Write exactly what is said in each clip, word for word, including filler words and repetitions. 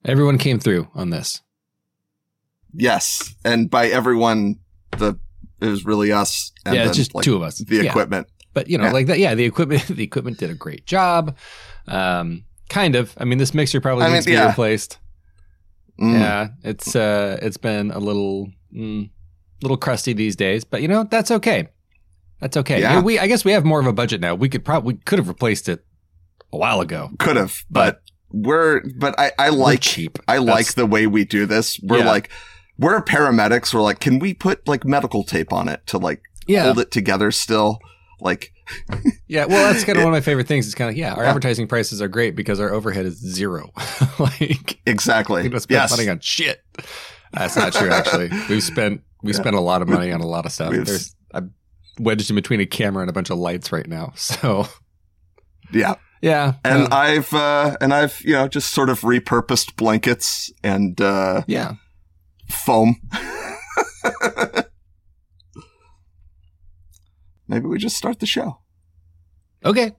Everyone came through on this. Yes. And by everyone, the it was really us. And yeah, then, it's just like, two of us. The yeah. equipment. But, you know, yeah. like that. Yeah, the equipment the equipment did a great job. Um, kind of. I mean, this mixer probably I needs mean, to be yeah. replaced. Mm. Yeah, it's uh, it's been a little mm, little crusty these days. But, you know, that's okay. That's okay. Yeah. You know, we I guess we have more of a budget now. We could probably we could have replaced it a while ago. Could have, but, but we're but I, I like cheap. I That's, like the way we do this. We're yeah. like we're paramedics. We're like, can we put like medical tape on it to like yeah. hold it together still? Like yeah, well, that's kind of one of my favorite things. It's kind of yeah, our yeah. advertising prices are great because our overhead is zero. like exactly. We don't spend yes. money on shit. That's not true. Actually, we've spent we yeah. spent a lot of money on a lot of stuff. We've, There's I'm wedged in between a camera and a bunch of lights right now. So yeah, yeah, and uh, I've uh, and I've you know just sort of repurposed blankets and uh, yeah, foam. Maybe we just start the show. Okay.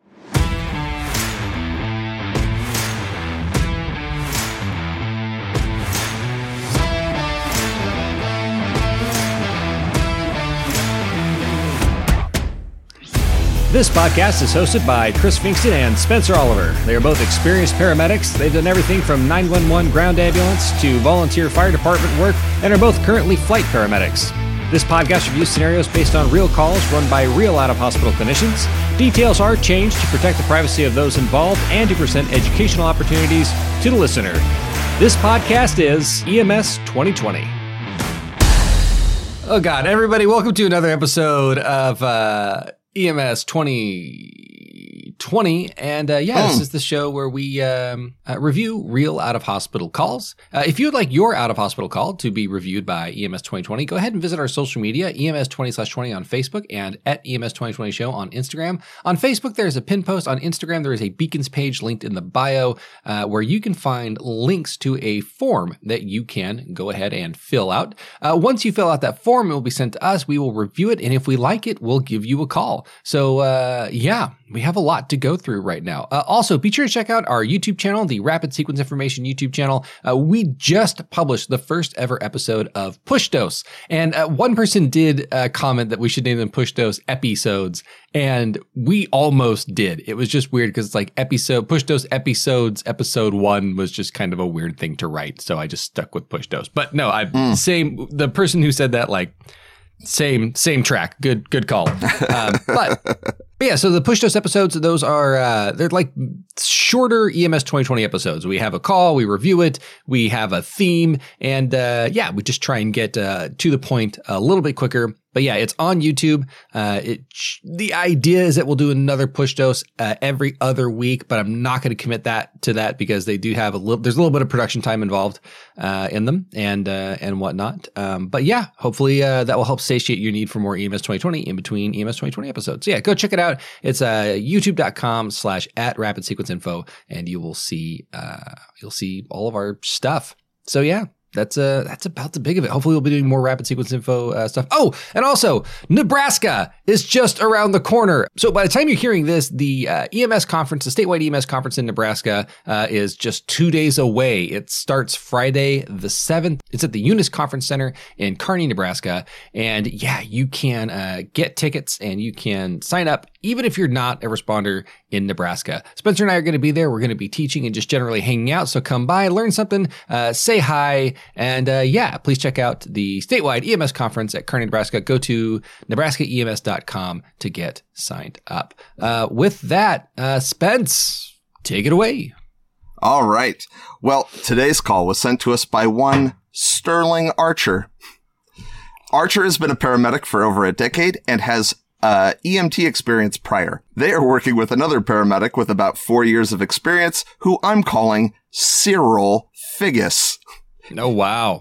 This podcast is hosted by Chris Finkston and Spencer Oliver. They are both experienced paramedics. They've done everything from nine one one ground ambulance to volunteer fire department work and are both currently flight paramedics. This podcast reviews scenarios based on real calls run by real out-of-hospital clinicians. Details are changed to protect the privacy of those involved and to present educational opportunities to the listener. This podcast is E M S twenty twenty. Oh, God. Everybody, welcome to another episode of uh, E M S twenty twenty. And uh, yeah, oh. this is the show where we um, uh, review real out-of-hospital calls. Uh, if you would like your out-of-hospital call to be reviewed by E M S twenty twenty, go ahead and visit our social media, E M S twenty slash twenty on Facebook and at E M S twenty twenty show on Instagram. On Facebook, there's a pin post. On Instagram, there is a Beacons page linked in the bio uh, where you can find links to a form that you can go ahead and fill out. Uh, once you fill out that form, it will be sent to us. We will review it. And if we like it, we'll give you a call. So uh, yeah, we have a lot to go through right now. Uh, also, be sure to check out our YouTube channel, the Rapid Sequence Information YouTube channel. Uh, we just published the first ever episode of Push Dose. And uh, one person did uh, comment that we should name them Push Dose episodes. And we almost did. It was just weird because it's like episode, Push Dose episodes, episode one was just kind of a weird thing to write. So I just stuck with Push Dose. But no, I mm. same, the person who said that, like, Same, same track. Good, good call. Um, but, but yeah, so the Push Dose episodes, those are, uh, they're like shorter E M S twenty twenty episodes. We have a call, we review it, we have a theme, and, uh, yeah, we just try and get, uh, to the point a little bit quicker. But yeah, it's on YouTube. Uh, it, the idea is that we'll do another Push Dose uh, every other week, but I'm not going to commit that to that because they do have a little, there's a little bit of production time involved uh, in them and uh, and whatnot. Um, but yeah, hopefully uh, that will help satiate your need for more E M S twenty twenty in between E M S twenty twenty episodes. So yeah, go check it out. It's uh, youtube.com slash at rapid sequence info, and you will see uh, you'll see all of our stuff. So yeah. That's uh that's about the big of it. Hopefully we'll be doing more rapid sequence info uh, stuff. Oh, and also Nebraska is just around the corner. So by the time you're hearing this, the uh, E M S conference, the statewide E M S conference in Nebraska uh, is just two days away. It starts Friday the seventh. It's at the Eunice Conference Center in Kearney, Nebraska. And yeah, you can uh, get tickets and you can sign up even if you're not a responder in Nebraska. Spencer and I are going to be there. We're going to be teaching and just generally hanging out. So come by, learn something, uh, say hi. And uh, yeah, please check out the statewide E M S conference at Kearney, Nebraska. Go to nebraska E M S dot com to get signed up. Uh, with that, uh, Spence, take it away. All right. Well, today's call was sent to us by one Sterling Archer. Archer has been a paramedic for over a decade and has Uh, E M T experience prior. They are working with another paramedic with about four years of experience who I'm calling Cyril Figgis. Oh, wow.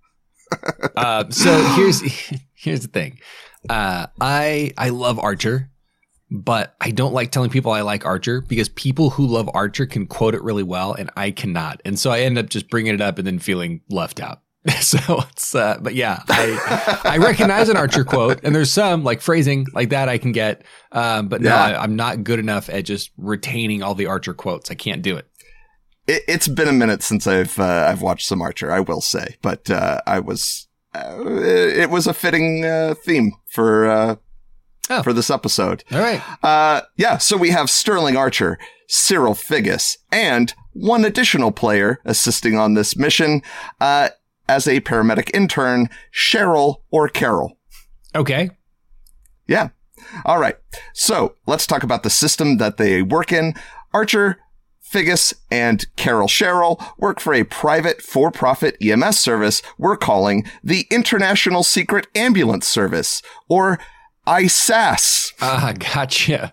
uh, so here's, here's the thing. Uh, I, I love Archer, but I don't like telling people I like Archer because people who love Archer can quote it really well and I cannot. And so I end up just bringing it up and then feeling left out. So it's, uh, but yeah, I, I recognize an Archer quote and there's some like phrasing like that I can get. Um, but no, yeah. I, I'm not good enough at just retaining all the Archer quotes. I can't do it. it, it's been a minute since I've uh, I've watched some Archer, I will say, but uh, I was uh, it was a fitting uh, theme for uh, oh. for this episode. All right, uh, yeah. So we have Sterling Archer, Cyril Figgis, and one additional player assisting on this mission uh, as a paramedic intern, Cheryl or Carol. Okay. Yeah. All right. So let's talk about the system that they work in. Archer, Figgis, and Carol Cheryl work for a private for-profit E M S service we're calling the International Secret Ambulance Service, or I S A S. Ah, uh, gotcha.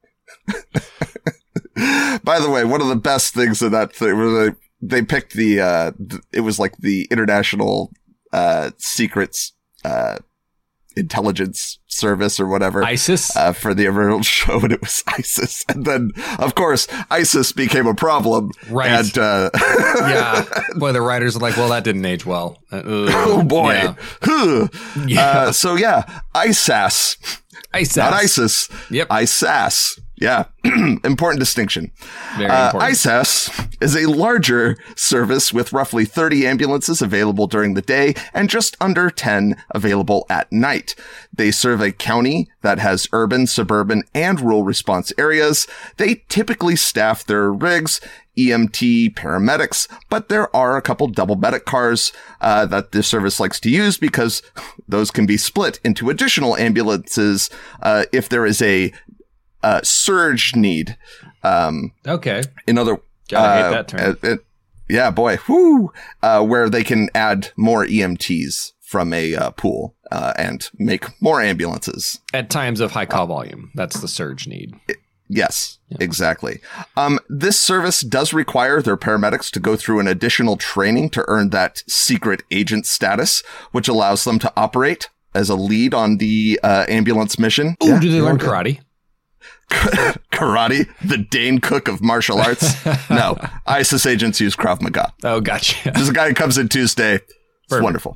By the way, one of the best things of that thing was they, they picked the, uh, th- it was like the International uh, Secrets uh Intelligence Service or whatever. ISIS? Uh, for the original show, and it was ISIS. And then, of course, ISIS became a problem. Right. And, uh, yeah. Boy, the writers are like, well, that didn't age well. Uh, oh, boy. Yeah. Huh. yeah. Uh, so, yeah, I S A S. I S A S. Not ISIS. Yep. I S A S. Yeah. Important distinction. Very uh, important. I S A S is a larger service with roughly thirty ambulances available during the day and just under ten available at night. They serve a county that has urban, suburban, and rural response areas. They typically staff their rigs, E M T, paramedics, but there are a couple double medic cars uh, that this service likes to use because those can be split into additional ambulances uh, if there is a Uh, surge need. Um, okay. In other, Gotta uh, hate that term. It, it, yeah, boy, whoo, uh, where they can add more E M Ts from a uh, pool uh, and make more ambulances at times of high call volume. That's the surge need. It, yes, yeah. exactly. Um, this service does require their paramedics to go through an additional training to earn that secret agent status, which allows them to operate as a lead on the uh, ambulance mission. Ooh, yeah, do they learn okay. karate? Karate, the Dane Cook of martial arts. No, ISIS agents use Krav Maga. Oh, gotcha. There's a guy who comes in Tuesday. It's Perfect. Wonderful.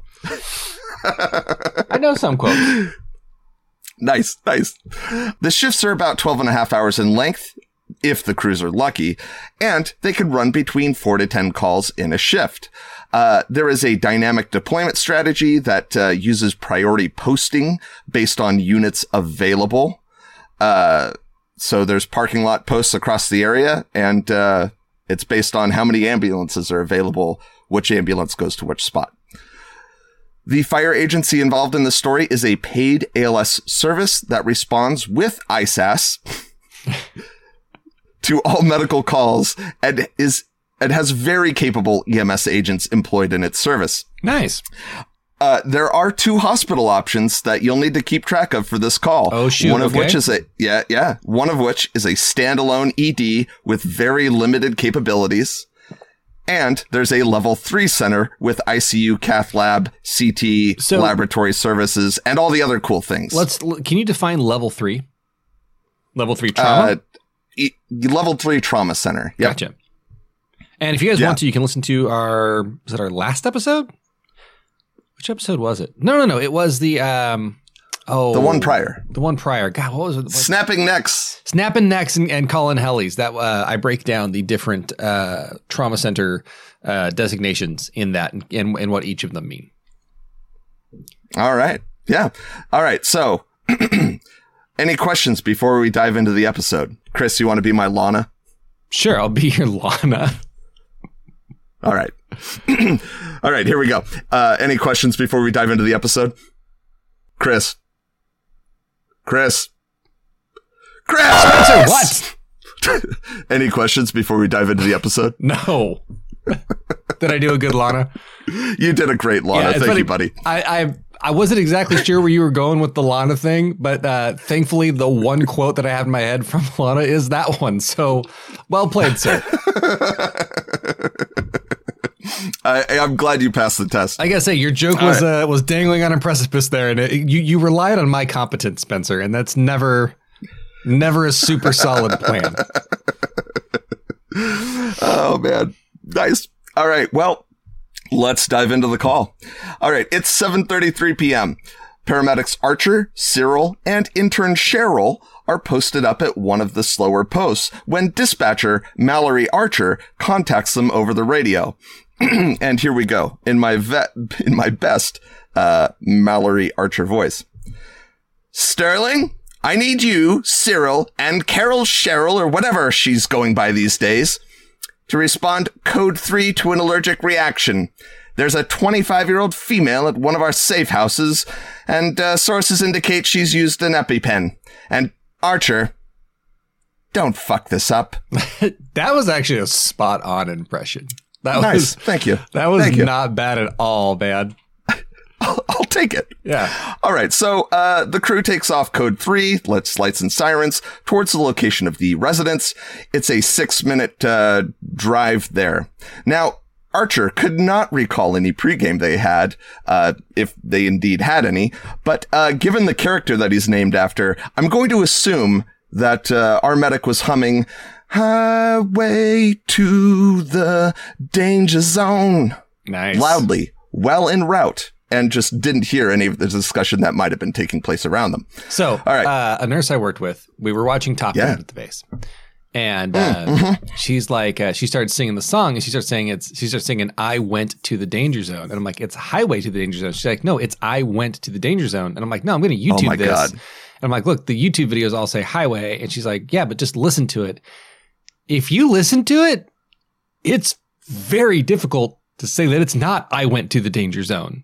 I know some quotes. Nice, nice. The shifts are about twelve and a half hours in length, if the crews are lucky, and they can run between four to ten calls in a shift. Uh, there is a dynamic deployment strategy that uh, uses priority posting based on units available. Uh, So there's parking lot posts across the area, and uh, it's based on how many ambulances are available, which ambulance goes to which spot. The fire agency involved in the story is a paid A L S service that responds with I S A S to all medical calls and is and has very capable E M S agents employed in its service. Nice. Uh, there are two hospital options that you'll need to keep track of for this call. Oh, shoot. One of okay. which is a, yeah, yeah. One of which is a standalone E D with very limited capabilities. And there's a level three center with I C U, cath lab, C T, so, laboratory services, and all the other cool things. Let's, can you define level three? Level three trauma? Uh, e- level three trauma center. Yep. Gotcha. And if you guys yeah. want to, you can listen to our, was it our last episode? Which episode was it? No, no, no. It was the, um, oh. The one prior. The one prior. God, what was it? What? Snapping necks. Snapping necks and, and calling helis. That, uh, I break down the different, uh, trauma center, uh, designations in that and, and, and what each of them mean. All right. Yeah. All right. So, any questions before we dive into the episode? Chris, you want to be my Lana? Sure. I'll be your Lana. All right. All right, here we go. Uh, any questions before we dive into the episode? Chris. Chris. Chris! Spencer, what? Any questions before we dive into the episode? No. Did I do a good Lana? You did a great Lana. Yeah, Thank funny. you, buddy. I, I I wasn't exactly sure where you were going with the Lana thing, but uh, thankfully the one quote that I have in my head from Lana is that one. So well played, sir. I, I'm glad you passed the test. I gotta say, your joke All was right. uh, was dangling on a precipice there, and it, you you relied on my competence, Spencer, and that's never never a super solid plan. Oh man, nice. All right, well, let's dive into the call. All right, it's seven thirty-three p.m. Paramedics Archer, Cyril, and intern Cheryl are posted up at one of the slower posts when dispatcher Mallory Archer contacts them over the radio. And here we go in my vet, in my best uh, Mallory Archer voice. Sterling, I need you, Cyril, and Carol Cheryl, or whatever she's going by these days, to respond code three to an allergic reaction. There's a twenty-five-year-old female at one of our safe houses, and uh, sources indicate she's used an EpiPen. And Archer, don't fuck this up. That was actually a spot-on impression. That nice. was, Thank you. That was Thank you. not bad at all, man. I'll, I'll take it. Yeah. All right. So uh, the crew takes off code three, lets lights and sirens towards the location of the residence. It's a six-minute uh, drive there. Now, Archer could not recall any pregame they had, uh, if they indeed had any. But uh, given the character that he's named after, I'm going to assume that uh, our medic was humming Highway to the Danger Zone. Nice. Loudly, well en route, and just didn't hear any of the discussion that might have been taking place around them. So, all right. uh, a nurse I worked with, we were watching Top Gun Yeah. at the base. And uh, mm-hmm. she's like, uh, she started singing the song, and she starts saying, it's, she starts singing, I went to the danger zone. And I'm like, it's Highway to the Danger Zone. She's like, no, it's I went to the danger zone. And I'm like, no, I'm going to YouTube oh my this. God. And I'm like, look, the YouTube videos all say Highway. And she's like, yeah, but just listen to it. If you listen to it, it's very difficult to say that it's not I went to the danger zone.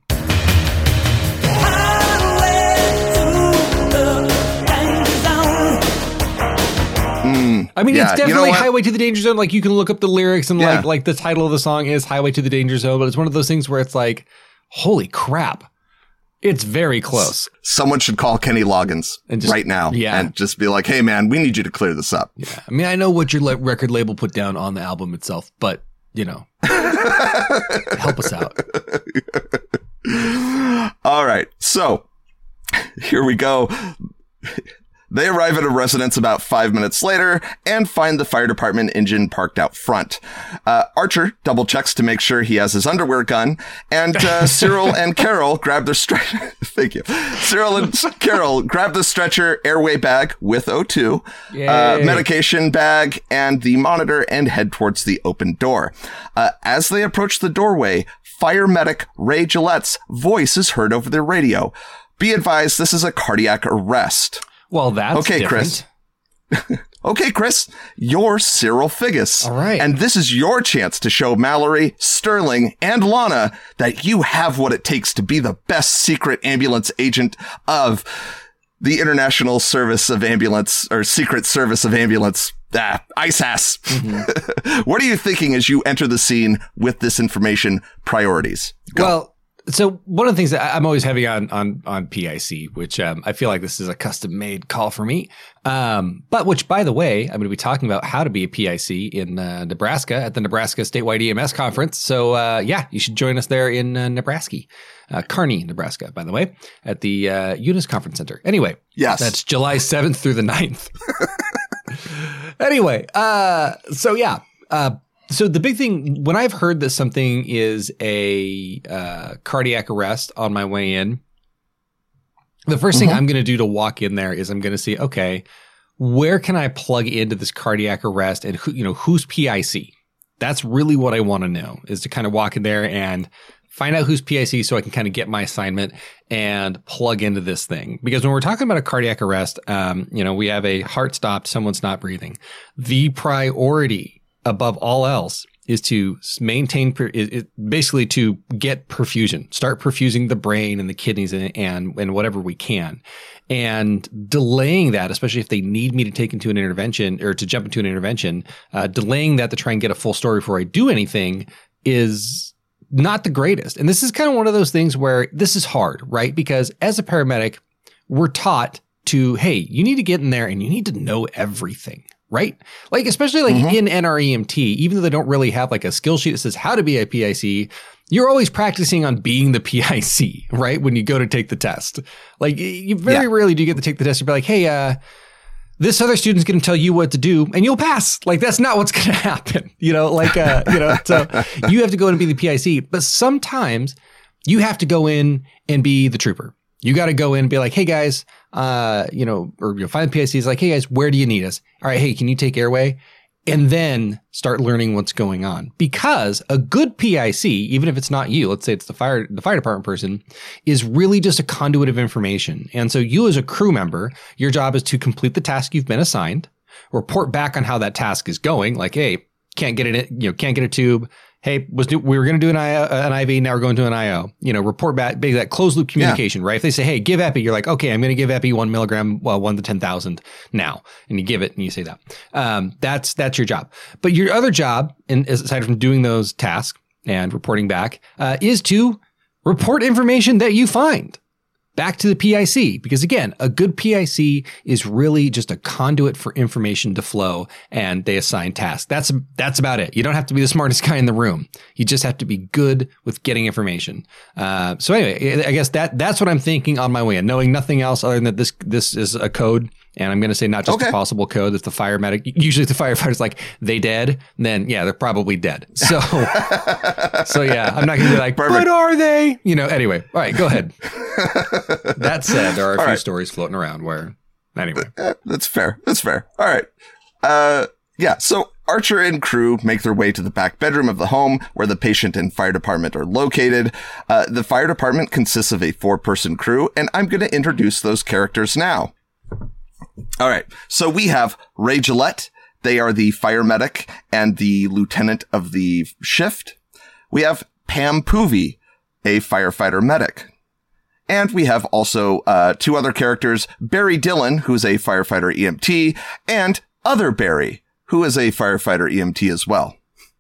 I mean, yeah, it's definitely you know Highway to the Danger Zone. Like, you can look up the lyrics and yeah. like, like the title of the song is Highway to the Danger Zone, but it's one of those things where it's like, holy crap. It's very close. Someone should call Kenny Loggins and just, right now yeah. and just be like, hey, man, we need you to clear this up. Yeah. I mean, I know what your le- record label put down on the album itself, but, you know, help us out. All right. So here we go. They arrive at a residence about five minutes later and find the fire department engine parked out front. Uh, Archer double checks to make sure he has his underwear gun, and uh, Cyril and Carol grab their stretcher. Thank you. Cyril and Carol grab the stretcher airway bag with O two, uh, medication bag, and the monitor, and head towards the open door. Uh, as they approach the doorway, fire medic Ray Gillette's voice is heard over the radio. Be advised, this is a cardiac arrest. Well, that's okay, different. Chris. Okay, Chris, you're Cyril Figgis. All right. And this is your chance to show Mallory, Sterling, and Lana that you have what it takes to be the best secret ambulance agent of the International Service of Ambulance, or Secret Service of Ambulance, ah, I S A S. Mm-hmm. What are you thinking as you enter the scene with this information priorities? Go. Well, so one of the things that I'm always heavy on on on P I C, which um, I feel like this is a custom made call for me. Um, but which, by the way, I'm going to be talking about how to be a P I C in uh, Nebraska at the Nebraska Statewide E M S Conference. So uh, yeah, you should join us there in uh, Nebraska, uh, Kearney, Nebraska, by the way, at the uh, Eunice Conference Center. Anyway, yes, that's July seventh through the ninth. Anyway, uh, so yeah. Uh, So the big thing, when I've heard that something is a uh, cardiac arrest on my way in, the first mm-hmm. thing I'm going to do to walk in there is I'm going to see, okay, where can I plug into this cardiac arrest, and who, you know, who's P I C? That's really what I want to know, is to kind of walk in there and find out who's P I C so I can kind of get my assignment and plug into this thing. Because when we're talking about a cardiac arrest, um, you know, we have a heart stopped, someone's not breathing. The priority above all else is to maintain, is, is basically to get perfusion, start perfusing the brain and the kidneys and, and, and whatever we can. And delaying that, especially if they need me to take into an intervention or to jump into an intervention, uh, delaying that to try and get a full story before I do anything is not the greatest. And this is kind of one of those things where this is hard, right? Because as a paramedic, we're taught to, hey, you need to get in there and you need to know everything. Right? Like, especially like mm-hmm. in N R E M T, even though they don't really have like a skill sheet that says how to be a P I C, you're always practicing on being the P I C, right? When you go to take the test. Like, you very yeah. rarely do you get to take the test and be like, hey, uh, this other student's going to tell you what to do and you'll pass. Like, that's not what's going to happen. You know, like, uh, you know, so you have to go in and be the P I C. But sometimes you have to go in and be the trooper. You got to go in and be like, hey, guys, uh, you know, or you'll find the P I Cs like, hey, guys, where do you need us? All right, hey, can you take airway? And then start learning what's going on. Because a good P I C, even if it's not you, let's say it's the fire the fire department person, is really just a conduit of information. And so you as a crew member, your job is to complete the task you've been assigned, report back on how that task is going. Like, hey, can't get it, you know, can't get a tube. Hey, was do, we were going to do an, I O, an I V, now we're going to an I O. You know, report back, big that closed loop communication, yeah. right? If they say, hey, give epi, you're like, okay, I'm going to give epi one milligram, well, one to ten thousand now, and you give it, and you say that. Um, that's that's your job. But your other job, and aside from doing those tasks and reporting back, uh, is to report information that you find back to the P I C. Because again, a good P I C is really just a conduit for information to flow, and they assign tasks. That's that's about it. You don't have to be the smartest guy in the room. You just have to be good with getting information. Uh, so anyway, I guess that that's what I'm thinking on my way in, knowing nothing else other than that this this is a code. And I'm going to say not just okay. a possible code. If the fire medic, usually if the firefighter's like, they dead, then yeah, they're probably dead. So, so yeah, I'm not going to be like, Perfect. But are they? You know, anyway. All right, go ahead. That said, there are a All few right. stories floating around where, anyway. Uh, that's fair. That's fair. All right. Uh, yeah, so Archer and crew make their way to the back bedroom of the home where the patient and fire department are located. Uh, the fire department consists of a four-person crew, and I'm going to introduce those characters now. All right. So we have Ray Gillette. They are the fire medic and the lieutenant of the shift. We have Pam Poovey, a firefighter medic. And we have also uh, two other characters, Barry Dillon, who's a firefighter E M T, and Other Barry, who is a firefighter E M T as well.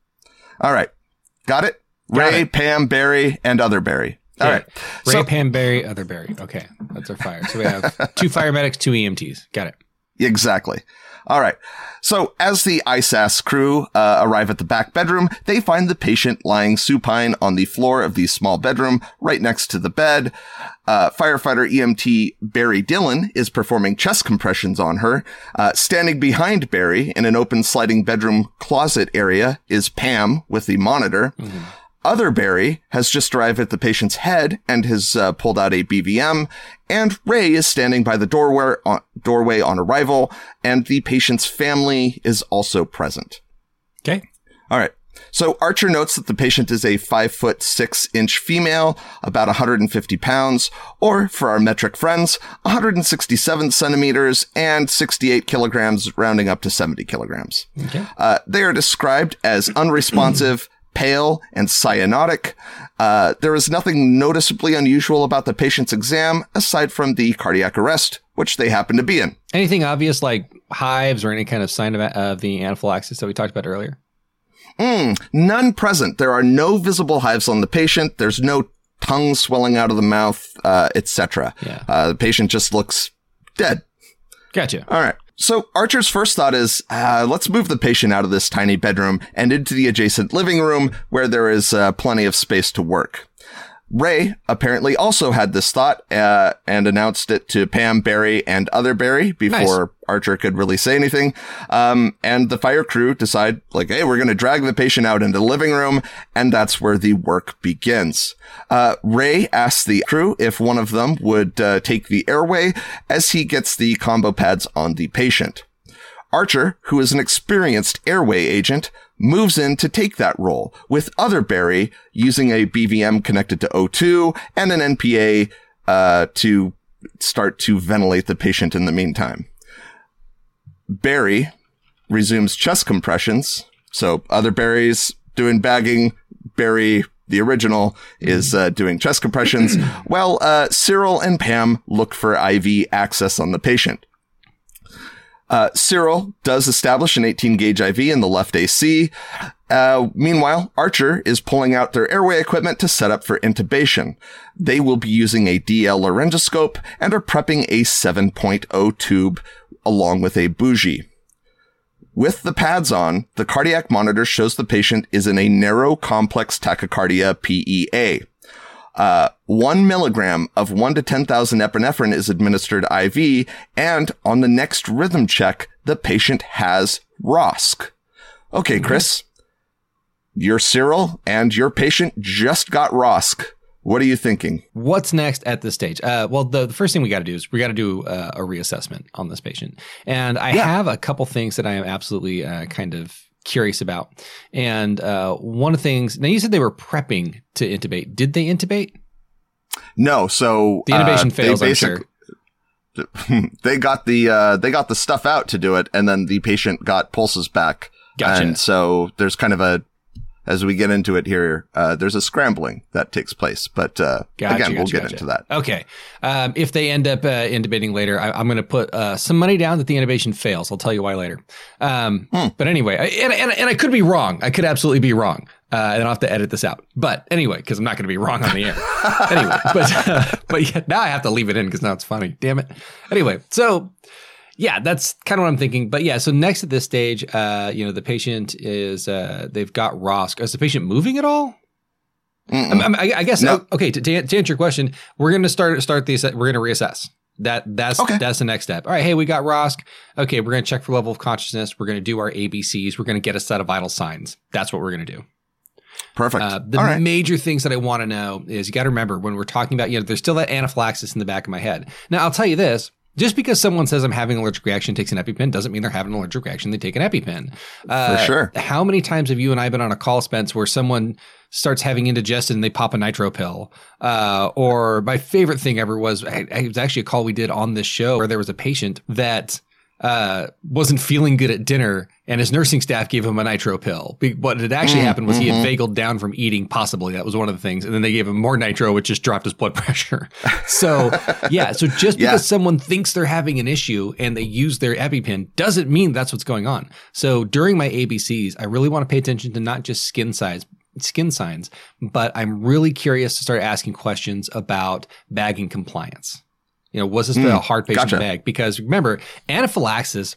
All right. Got it? Got Ray, it. Pam, Barry, and Other Barry. All yeah. right. Ray, so, Pam, Barry, Other Barry. Okay. That's our fire. So we have two fire medics, two E M Ts. Got it. Exactly. All right. So as the I S A S crew uh, arrive at the back bedroom, they find the patient lying supine on the floor of the small bedroom right next to the bed. Uh, firefighter E M T Barry Dillon is performing chest compressions on her. Uh, standing behind Barry in an open sliding bedroom closet area is Pam with the monitor. Mm-hmm. Other Barry has just arrived at the patient's head and has uh, pulled out a B V M, and Ray is standing by the doorway on, doorway on arrival, and the patient's family is also present. Okay. All right. So Archer notes that the patient is a five foot six inch female, about one hundred fifty pounds, or for our metric friends, one hundred sixty-seven centimeters and sixty-eight kilograms, rounding up to seventy kilograms. Okay. Uh, they are described as unresponsive, pale, and cyanotic. Uh, there is nothing noticeably unusual about the patient's exam aside from the cardiac arrest, which they happen to be in. Anything obvious like hives or any kind of sign of, of the anaphylaxis that we talked about earlier? Mm, none present. There are no visible hives on the patient. There's no tongue swelling out of the mouth, uh, et cetera. Yeah. Uh, the patient just looks dead. Gotcha. All right. So Archer's first thought is, uh, let's move the patient out of this tiny bedroom and into the adjacent living room where there is uh, plenty of space to work. Ray apparently also had this thought uh, and announced it to Pam, Barry, and Other Barry before nice. Archer could really say anything. Um, and the fire crew decide, like, hey, we're going to drag the patient out into the living room, and that's where the work begins. Uh, Ray asks the crew if one of them would uh, take the airway as he gets the combo pads on the patient. Archer, who is an experienced airway agent, moves in to take that role, with Other Barry using a B V M connected to O two and an N P A uh, to start to ventilate the patient in the meantime. Barry resumes chest compressions, so Other Barry's doing bagging, Barry, the original, is uh, doing chest compressions, while uh, Cyril and Pam look for I V access on the patient. Uh, Cyril does establish an eighteen gauge I V in the left A C. Uh, meanwhile, Archer is pulling out their airway equipment to set up for intubation. They will be using a D L laryngoscope and are prepping a seven point oh tube along with a bougie. With the pads on, the cardiac monitor shows the patient is in a narrow complex tachycardia P E A. Uh, one milligram of one to ten thousand epinephrine is administered I V, and on the next rhythm check, the patient has R O S C. Okay, Chris, your Cyril and your patient just got R O S C. What are you thinking? What's next at this stage? Uh, well, the, the first thing we got to do is we got to do uh, a reassessment on this patient. And I yeah. have a couple things that I am absolutely uh, kind of curious about. And uh, one of the things, now you said they were prepping to intubate. Did they intubate? No. So the intubation uh, fails, I'm sure. They got the uh, they got the stuff out to do it, and then the patient got pulses back. Gotcha. And so there's kind of a, as we get into it here, uh, there's a scrambling that takes place. But uh, gotcha, again, gotcha, we'll get gotcha. into that. Okay. Um, if they end up uh, intubating later, I, I'm going to put uh, some money down that the intubation fails. I'll tell you why later. Um, hmm. But anyway, I, and, and, and I could be wrong. I could absolutely be wrong. Uh, and I'll have to edit this out. But anyway, because I'm not going to be wrong on the air. Anyway, but uh, but yeah, now I have to leave it in because now it's funny. Damn it. Anyway, so yeah, that's kind of what I'm thinking. But yeah, so next at this stage, uh, you know, the patient is uh, they've got R O S C. Is the patient moving at all? I, I, I guess no. Okay. To, to answer your question, we're going to start start these. We're going to reassess. That that's okay. That's the next step. All right. Hey, we got R O S C. Okay, we're going to check for level of consciousness. We're going to do our A B Cs. We're going to get a set of vital signs. That's what we're going to do. Perfect. Uh, the right. major things that I want to know is you got to remember when we're talking about, you know, there's still that anaphylaxis in the back of my head. Now, I'll tell you this. Just because someone says I'm having an allergic reaction, takes an EpiPen, doesn't mean they're having an allergic reaction. They take an EpiPen. Uh, For sure. How many times have you and I been on a call, Spence, where someone starts having indigestion and they pop a nitro pill? Uh, or my favorite thing ever was, it was actually a call we did on this show where there was a patient that uh, wasn't feeling good at dinner and his nursing staff gave him a nitro pill. What had actually mm, happened was mm-hmm. he had vagaled down from eating, possibly. That was one of the things. And then they gave him more nitro, which just dropped his blood pressure. So, yeah. So just because yeah. someone thinks they're having an issue and they use their EpiPen doesn't mean that's what's going on. So during my A B Cs, I really want to pay attention to not just skin size, skin signs, but I'm really curious to start asking questions about bagging compliance. You know, was this mm, a hard patient gotcha. to bag? Because remember, anaphylaxis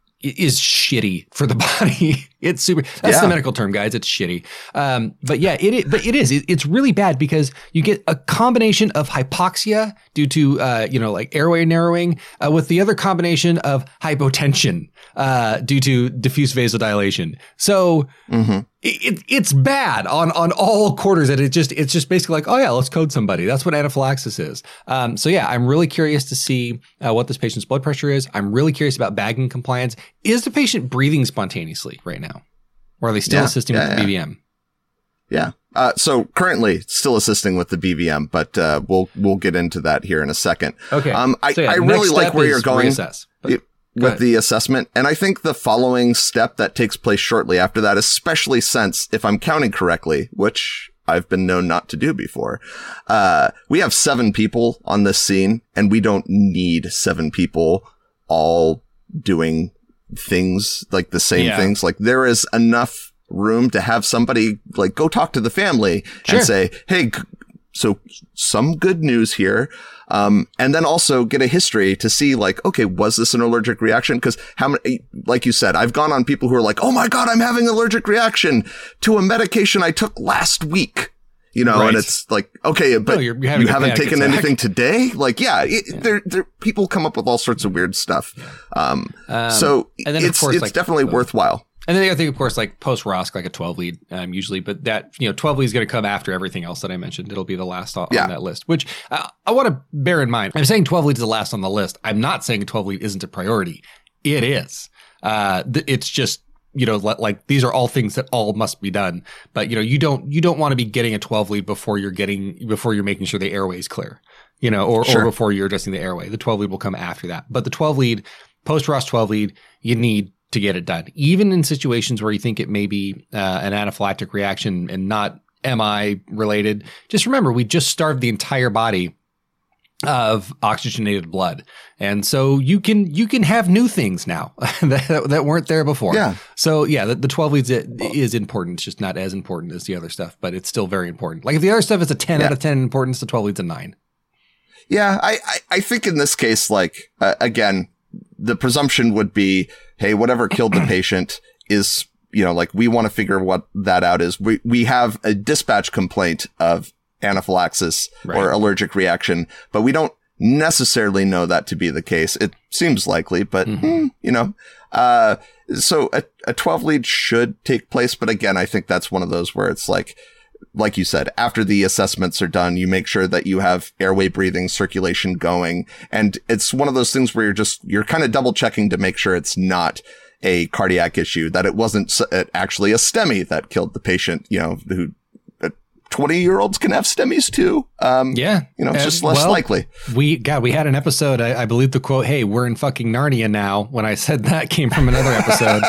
is shitty for the body. It's super. That's yeah. the medical term, guys. It's shitty. Um, but yeah, it is. But it is. It, it's really bad because you get a combination of hypoxia due to uh, you know, like airway narrowing, uh, with the other combination of hypotension uh, due to diffuse vasodilation. So mm-hmm. it, it's bad on on all quarters. And it just it's just basically like, oh yeah, let's code somebody. That's what anaphylaxis is. Um, so yeah, I'm really curious to see uh, what this patient's blood pressure is. I'm really curious about bagging compliance. Is the patient breathing spontaneously right now? Or are they still yeah, assisting yeah, with the yeah. B V M? Yeah. Uh, so currently still assisting with the B V M, but uh, we'll we'll get into that here in a second. Okay. Um, I, so yeah, I really like where you're going reassess, with go the assessment. And I think the following step that takes place shortly after that, especially since, if I'm counting correctly, which I've been known not to do before, uh, we have seven people on this scene, and we don't need seven people all doing things like the same yeah. things. Like there is enough room to have somebody like go talk to the family sure. and say, hey, so some good news here. Um, and then also get a history to see like, okay, was this an allergic reaction? Because how many, like you said, I've gone on people who are like, oh my God, I'm having an allergic reaction to a medication I took last week. You know, right. and it's like, okay, but no, you're, you're you haven't taken attack. anything today? Like, yeah, it, yeah. There, there, people come up with all sorts of weird stuff. Um, um so and then it's, course, it's like, definitely uh, worthwhile. And then the other thing, of course, like post-R O S C, like a twelve lead, um, usually, but that, you know, twelve lead is going to come after everything else that I mentioned. It'll be the last on, yeah. on that list, which uh, I want to bear in mind. I'm saying twelve lead is the last on the list. I'm not saying twelve lead isn't a priority. It is. Uh, th- it's just, you know, like these are all things that all must be done. But, you know, you don't, you don't want to be getting a twelve lead before you're getting, before you're making sure the airway is clear, you know, or, sure. or before you're addressing the airway. The twelve lead will come after that. But the twelve lead, post-R O S C twelve lead, you need to get it done. Even in situations where you think it may be uh, an anaphylactic reaction and not M I related, just remember, we just starved the entire body of oxygenated blood. And so you can, you can have new things now that, that weren't there before. Yeah. So yeah, the, the twelve leads is important. It's just not as important as the other stuff, but it's still very important. Like if the other stuff is a ten yeah. out of ten importance, the twelve leads a nine. Yeah. I, I, I think in this case, like, uh, again, the presumption would be, hey, whatever killed the patient is, you know, like we want to figure what that out is. We, we have a dispatch complaint of anaphylaxis right. or allergic reaction, but we don't necessarily know that to be the case. It seems likely, but mm-hmm. mm, you know, uh, so a, a twelve lead should take place. But again, I think that's one of those where it's like, like you said, after the assessments are done, you make sure that you have airway breathing, circulation going. And it's one of those things where you're just, you're kind of double checking to make sure it's not a cardiac issue, that it wasn't actually a STEMI that killed the patient, you know, who twenty year olds can have STEMIs too. Um, yeah. You know, it's uh, just less well, likely. We, God, we had an episode, I, I believe the quote, "Hey, we're in fucking Narnia now." When I said that came from another episode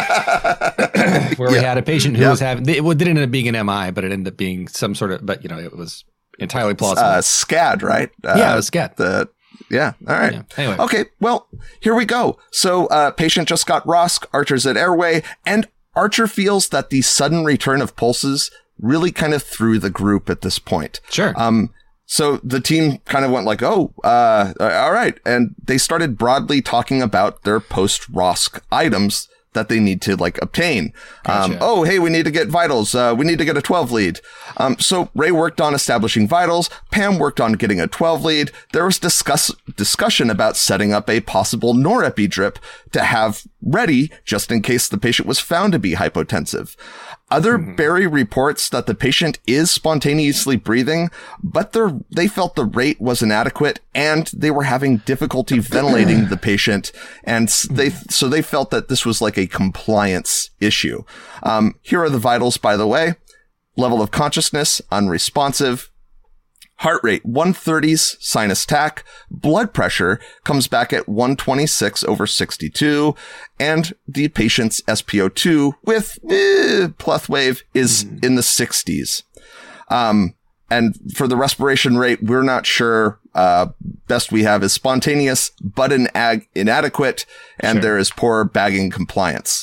where yeah. we had a patient who yep. was having, it didn't end up being an M I, but it ended up being some sort of, but you know, it was entirely plausible. Uh, SCAD, right? Uh, yeah, it was SCAD. The, yeah. All right. Yeah. Anyway. Okay. Well, here we go. So, uh, patient just got R O S C, Archer's at airway, and Archer feels that the sudden return of pulses really kind of threw the group at this point. Sure. Um, so the team kind of went like, oh, uh, all right. And they started broadly talking about their post-R O S C items that they need to like obtain. Gotcha. Um, oh, hey, we need to get vitals. Uh, we need to get a twelve lead. Um, so Ray worked on establishing vitals. Pam worked on getting a twelve lead. There was discuss discussion about setting up a possible norepi drip to have ready just in case the patient was found to be hypotensive. Other mm-hmm. Barry reports that the patient is spontaneously breathing, but they felt the rate was inadequate and they were having difficulty ventilating the patient. And they, so they felt that this was like a compliance issue. Um, here are the vitals, by the way. Level of consciousness, unresponsive. Heart rate, one thirties, sinus tach. Blood pressure comes back at one twenty-six over sixty-two. And the patient's S P O two with eh, pleth wave is mm. in the sixties. Um, and for the respiration rate, we're not sure. Uh, best we have is spontaneous, but in ag- inadequate. And sure. there is poor bagging compliance.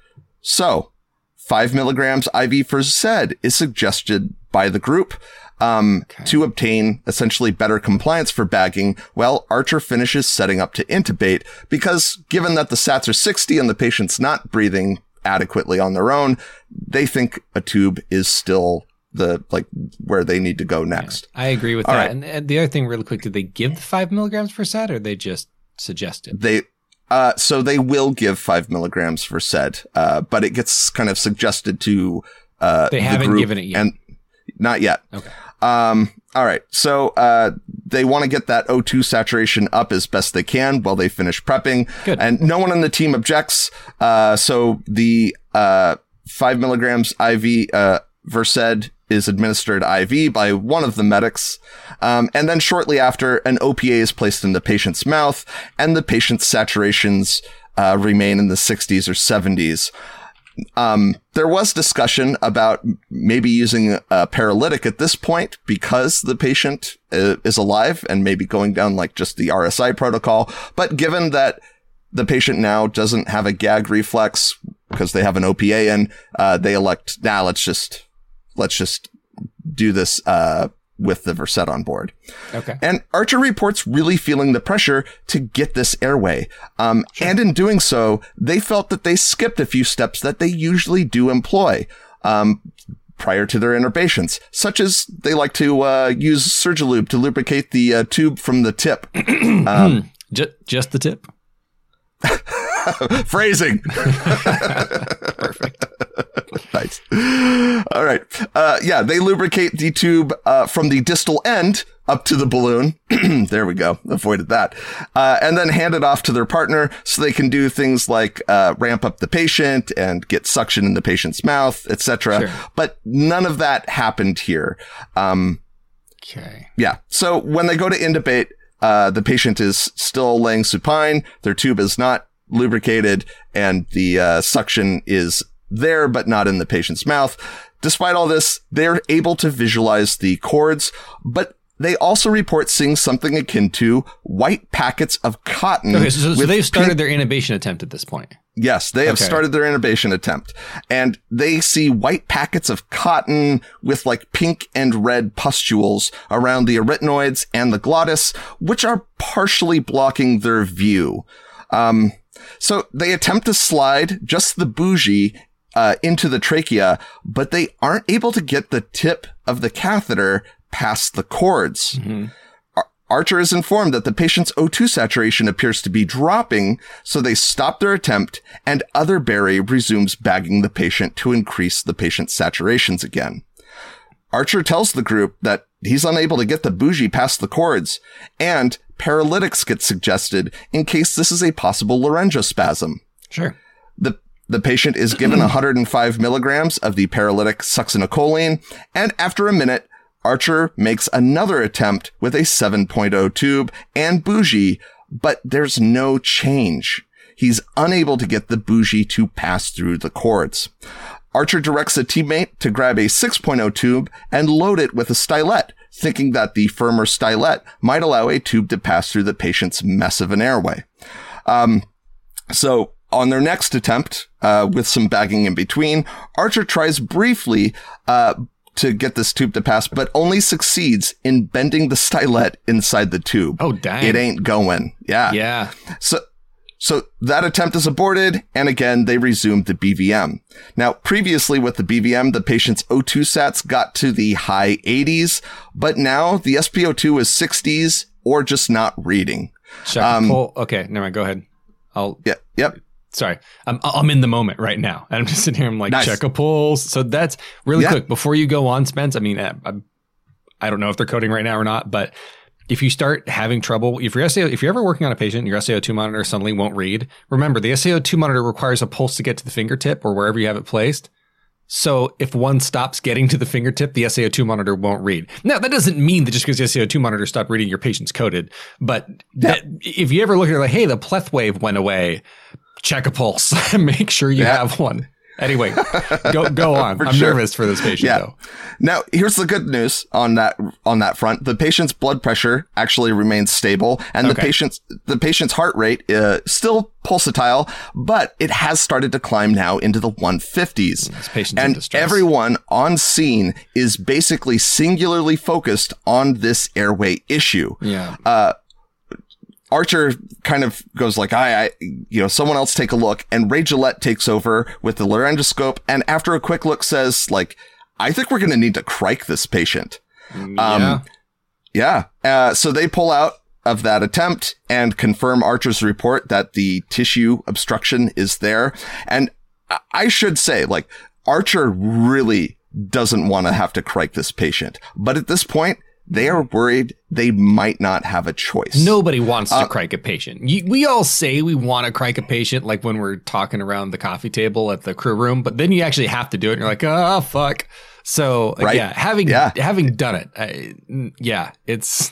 So five milligrams I V for Z is suggested by the group. Um, okay. to obtain essentially better compliance for bagging. Well, Archer finishes setting up to intubate because given that the sats are sixty and the patient's not breathing adequately on their own, they think a tube is still the, like, where they need to go next. Yeah, I agree with All that. Right. And, and the other thing really quick, did they give the five milligrams per set or they just suggest it? They, uh, so they will give five milligrams for Z, uh, but it gets kind of suggested to, uh, they haven't the group given it yet. And not yet. Okay. Um, all right. So, uh, they want to get that O two saturation up as best they can while they finish prepping. Good. And no one on the team objects. Uh, so the, uh, five milligrams I V, uh, Versed is administered I V by one of the medics. Um, and then shortly after, an O P A is placed in the patient's mouth and the patient's saturations, uh, remain in the sixties or seventies. Um, there was discussion about maybe using a paralytic at this point because the patient uh, is alive and maybe going down like just the R S I protocol. But given that the patient now doesn't have a gag reflex because they have an O P A in, uh, they elect, nah, let's just, let's just do this, uh, with the Versed on board. Okay. And Archer reports really feeling the pressure to get this airway. Um, sure. And in doing so, they felt that they skipped a few steps that they usually do employ, um, prior to their intubations, such as they like to, uh, use Surgilube to lubricate the uh, tube from the tip. um, just, just the tip. Phrasing. Perfect. Nice. All right. Uh, yeah, they lubricate the tube uh, from the distal end up to the balloon. There we go. Avoided that. Uh, and then hand it off to their partner so they can do things like uh, ramp up the patient and get suction in the patient's mouth, et cetera. Sure. But none of that happened here. Um, okay. Yeah. So when they go to intubate, uh, the patient is still laying supine. Their tube is not lubricated and the uh, suction is there, but not in the patient's mouth. Despite all this, they're able to visualize the cords, but they also report seeing something akin to white packets of cotton. Okay, so, so they've started pink- their intubation attempt at this point. Yes, they have okay. started their intubation attempt. And they see white packets of cotton with like pink and red pustules around the arytenoids and the glottis, which are partially blocking their view. Um, so they attempt to slide just the bougie uh, into the trachea, but they aren't able to get the tip of the catheter past the cords. Mm-hmm. Ar- Archer is informed that the patient's O two saturation appears to be dropping, so they stop their attempt, and Other Barry resumes bagging the patient to increase the patient's saturations again. Archer tells the group that he's unable to get the bougie past the cords, and paralytics get suggested in case this is a possible laryngospasm. Sure. The the patient is given one hundred five milligrams of the paralytic succinylcholine, and after a minute, Archer makes another attempt with a seven point oh tube and bougie, but there's no change. He's unable to get the bougie to pass through the cords. Archer directs a teammate to grab a six point oh tube and load it with a stylet, thinking that the firmer stylet might allow a tube to pass through the patient's mess of an airway. Um, so on their next attempt, uh, with some bagging in between, Archer tries briefly, uh, to get this tube to pass, but only succeeds in bending the stylet inside the tube. Oh, dang. It ain't going. Yeah. Yeah. So, so that attempt is aborted, and again, they resumed the B V M. Now, previously with the B V M, the patient's O two sats got to the high eighties, but now the S p O two is sixties or just not reading. Check um, pull. Okay, never mind. Go ahead. I'll. Yeah. Yep. Sorry, I'm I'm in the moment right now, and I'm just sitting here. I'm like, nice. Check a pulse. So that's really yeah. quick before you go on, Spence. I mean, I, I don't know if they're coding right now or not, but if you start having trouble, if your S A O, if you're ever working on a patient, your S A O two monitor suddenly won't read. Remember, the S A O two monitor requires a pulse to get to the fingertip or wherever you have it placed. So if one stops getting to the fingertip, the S A O two monitor won't read. Now, that doesn't mean that just because the S A O two monitor stopped reading, your patient's coded. But yeah. that, if you ever look at it like, hey, the pleth wave went away, check a pulse. Make sure you yeah. have one. Anyway, go go on. I'm sure. nervous for this patient, yeah. though. Now, here's the good news on that on that front. The patient's blood pressure actually remains stable, and okay. the patient's the patient's heart rate uh, still pulsatile, but it has started to climb now into the one fifties. This patient's and in distress. Everyone on scene is basically singularly focused on this airway issue. Yeah. Uh, Archer kind of goes like, I, I, you know, someone else take a look. And Ray Gillette takes over with the laryngoscope. And after a quick look says, like, I think we're going to need to crike this patient. Yeah. Um, yeah. Uh, so they pull out of that attempt and confirm Archer's report that the tissue obstruction is there. And I should say, like, Archer really doesn't want to have to crike this patient. But at this point, they are worried they might not have a choice. Nobody wants uh, to crike a patient. You, we all say we want to crike a patient, like when we're talking around the coffee table at the crew room, but then you actually have to do it, and you're like, oh, fuck. So, right? yeah, having yeah. having done it, I, yeah, it's,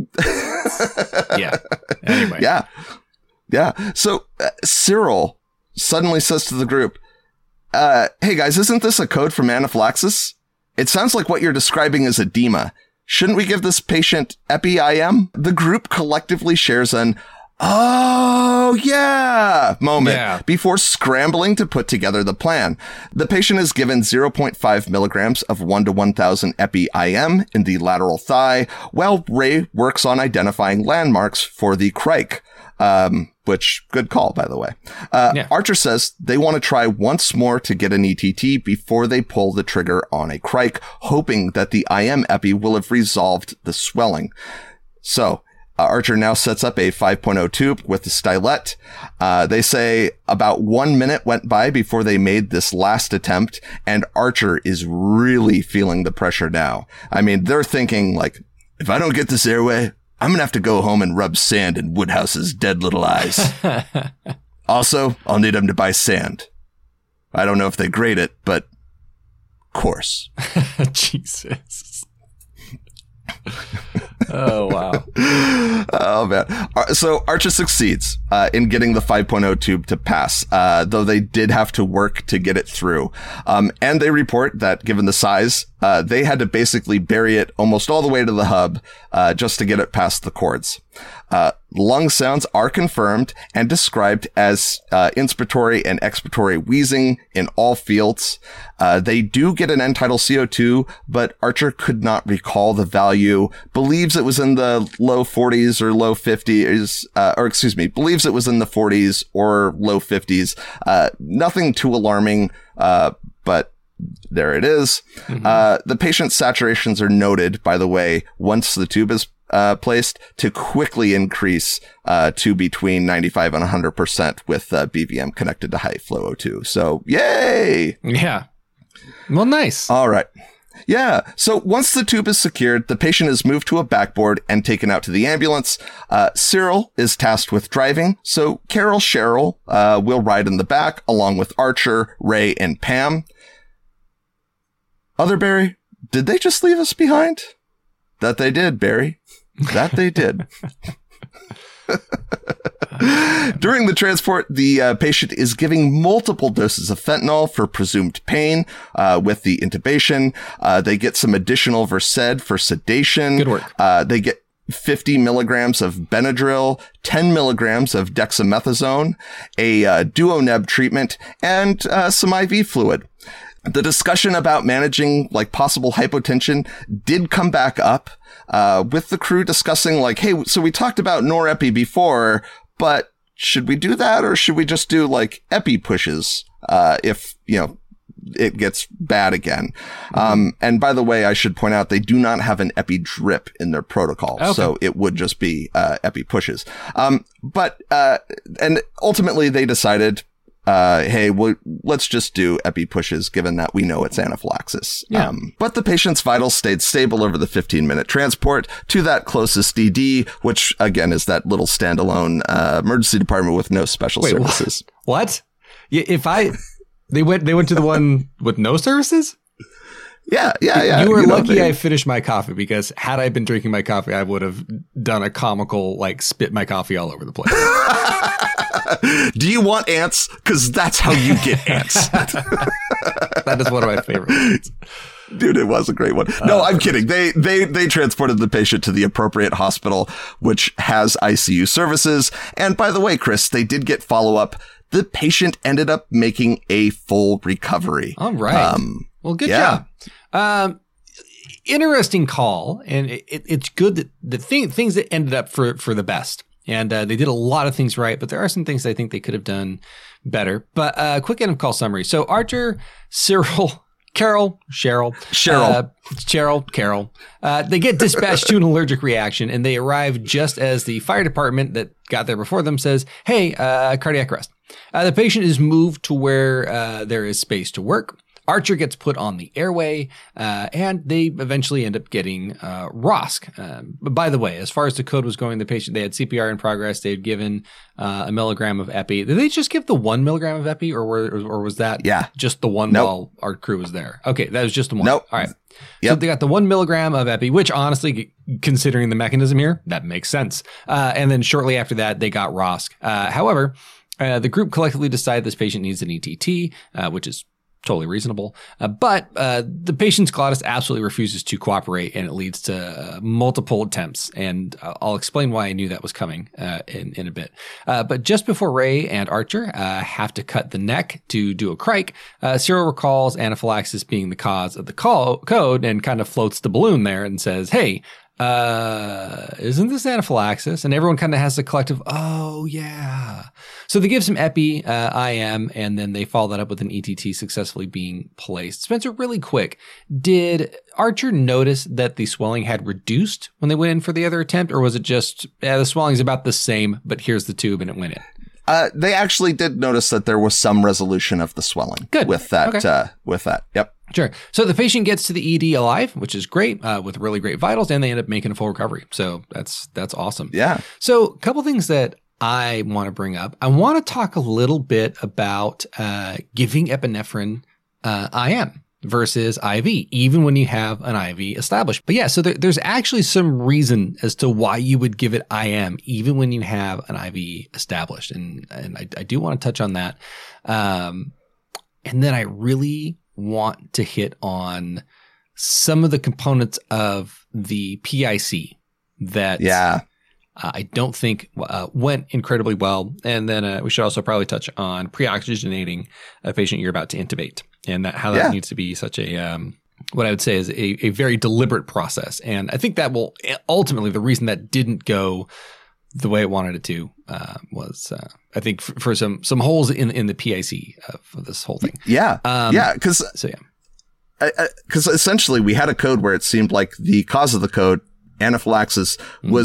yeah. Anyway. Yeah. Yeah. So, uh, Cyril suddenly says to the group, uh, hey, guys, isn't this a code from anaphylaxis? It sounds like what you're describing is edema. Shouldn't we give this patient epi-I M? The group collectively shares an, oh, yeah, moment yeah. before scrambling to put together the plan. The patient is given zero point five milligrams of one to one thousand epi-I M in the lateral thigh, while Ray works on identifying landmarks for the crike. Um, which, good call, by the way. Uh, yeah. Archer says they want to try once more to get an E T T before they pull the trigger on a crike, hoping that the I M epi will have resolved the swelling. So, uh, Archer now sets up a five point oh tube with the stylet. Uh, they say about one minute went by before they made this last attempt, and Archer is really feeling the pressure now. I mean, they're thinking, like, if I don't get this airway, I'm going to have to go home and rub sand in Woodhouse's dead little eyes. Also, I'll need him to buy sand. I don't know if they grade it, but of course. Jesus. Oh, wow. Oh, man. So Archer succeeds uh, in getting the five point oh tube to pass, uh, though they did have to work to get it through. Um, and they report that given the size, uh, they had to basically bury it almost all the way to the hub uh, just to get it past the cords. Uh, lung sounds are confirmed and described as uh, inspiratory and expiratory wheezing in all fields. Uh, they do get an end-tidal C O two, but Archer could not recall the value, believes it was in the low forties or low fifties, uh, or excuse me, believes it was in the forties or low fifties. Uh, nothing too alarming, uh, but there it is. Mm-hmm. Uh, the patient's saturations are noted, by the way, once the tube is uh, placed, to quickly increase uh, to between ninety-five and one hundred percent with uh, B V M connected to high flow O two. So, yay! Yeah. Well, nice. All right. Yeah. So once the tube is secured, the patient is moved to a backboard and taken out to the ambulance. Uh, Cyril is tasked with driving. So Carol Cheryl uh, will ride in the back along with Archer, Ray, and Pam. Other Barry, did they just leave us behind? That they did, Barry. That they did. During the transport, the uh, patient is giving multiple doses of fentanyl for presumed pain uh, with the intubation. Uh, they get some additional Versed for sedation. Good work. Uh, they get fifty milligrams of Benadryl, ten milligrams of dexamethasone, a uh, Duoneb treatment, and uh, some I V fluid. The discussion about managing like possible hypotension did come back up uh, with the crew discussing like, hey, so we talked about norepi before, but should we do that or should we just do like epi pushes uh, if, you know, it gets bad again? Mm-hmm. Um, and by the way, I should point out they do not have an epi drip in their protocol. Okay. So it would just be uh, epi pushes. Um, but uh, and ultimately they decided, Uh, hey, we'll, let's just do epi pushes, given that we know it's anaphylaxis. Yeah. Um, but the patient's vitals stayed stable over the fifteen minute transport to that closest D D, which again is that little standalone uh, emergency department with no special Wait, services. What? If I, they went, they went to the one with no services? Yeah, yeah, yeah. You were you know, lucky they, I finished my coffee, because had I been drinking my coffee, I would have done a comical, like, spit my coffee all over the place. Do you want ants? Because that's how you get ants. That is one of my favorite ones. Dude, it was a great one. No, uh, I'm kidding. They they they transported the patient to the appropriate hospital, which has I C U services. And by the way, Chris, they did get follow-up. The patient ended up making a full recovery. All right. Um, well, good yeah. job. Um, interesting call. And it, it, it's good that the thing, things that ended up for, for the best. And uh, they did a lot of things right, but there are some things I think they could have done better. But uh, quick end of call summary. So Archer, Cyril, Carol, Cheryl, Cheryl, uh, Cheryl, Carol, uh, they get dispatched to an allergic reaction, and they arrive just as the fire department that got there before them says, hey, uh, cardiac arrest. Uh, the patient is moved to where uh, there is space to work. Archer gets put on the airway, uh, and they eventually end up getting uh, R O S C. Um, but by the way, as far as the code was going, the patient, they had C P R in progress. They had given uh, a milligram of epi. Did they just give the one milligram of epi, or were, or was that yeah. just the one nope. while our crew was there? Okay, that was just the one. Nope. All right. Yep. So they got the one milligram of epi, which honestly, considering the mechanism here, that makes sense. Uh, and then shortly after that, they got R O S C. Uh, however, uh, the group collectively decided this patient needs an E T T, uh, which is totally reasonable. Uh, but uh, the patient's glottis absolutely refuses to cooperate, and it leads to uh, multiple attempts. And uh, I'll explain why I knew that was coming uh, in, in a bit. Uh, but just before Ray and Archer uh, have to cut the neck to do a crike, uh, Cyril recalls anaphylaxis being the cause of the call code and kind of floats the balloon there and says, hey, uh, isn't this anaphylaxis? And everyone kind of has a collective, oh, yeah. So they give some epi, uh, I M, and then they follow that up with an E T T successfully being placed. Spencer, really quick, did Archer notice that the swelling had reduced when they went in for the other attempt, or was it just, yeah, the swelling's about the same, but here's the tube and it went in? Uh, they actually did notice that there was some resolution of the swelling. Good. With that, okay. uh, with that. Yep. Sure. So the patient gets to the E D alive, which is great, uh, with really great vitals, and they end up making a full recovery. So that's that's awesome. Yeah. So a couple things that I want to bring up. I want to talk a little bit about uh, giving epinephrine uh, I M versus I V, even when you have an I V established. But yeah, so there, there's actually some reason as to why you would give it I M, even when you have an I V established. And, and I, I do want to touch on that. Um, and then I really want to hit on some of the components of the P I C that yeah. uh, I don't think uh, went incredibly well. And then uh, we should also probably touch on pre-oxygenating a patient you're about to intubate, and that how that yeah. needs to be such a um, what I would say is a, a very deliberate process. And I think that will ultimately, the reason that didn't go the way it wanted it to uh, was, uh, I think, for, for some some holes in in the P I C of this whole thing. Yeah, um, yeah, because so yeah, because essentially we had a code where it seemed like the cause of the code, anaphylaxis, mm. was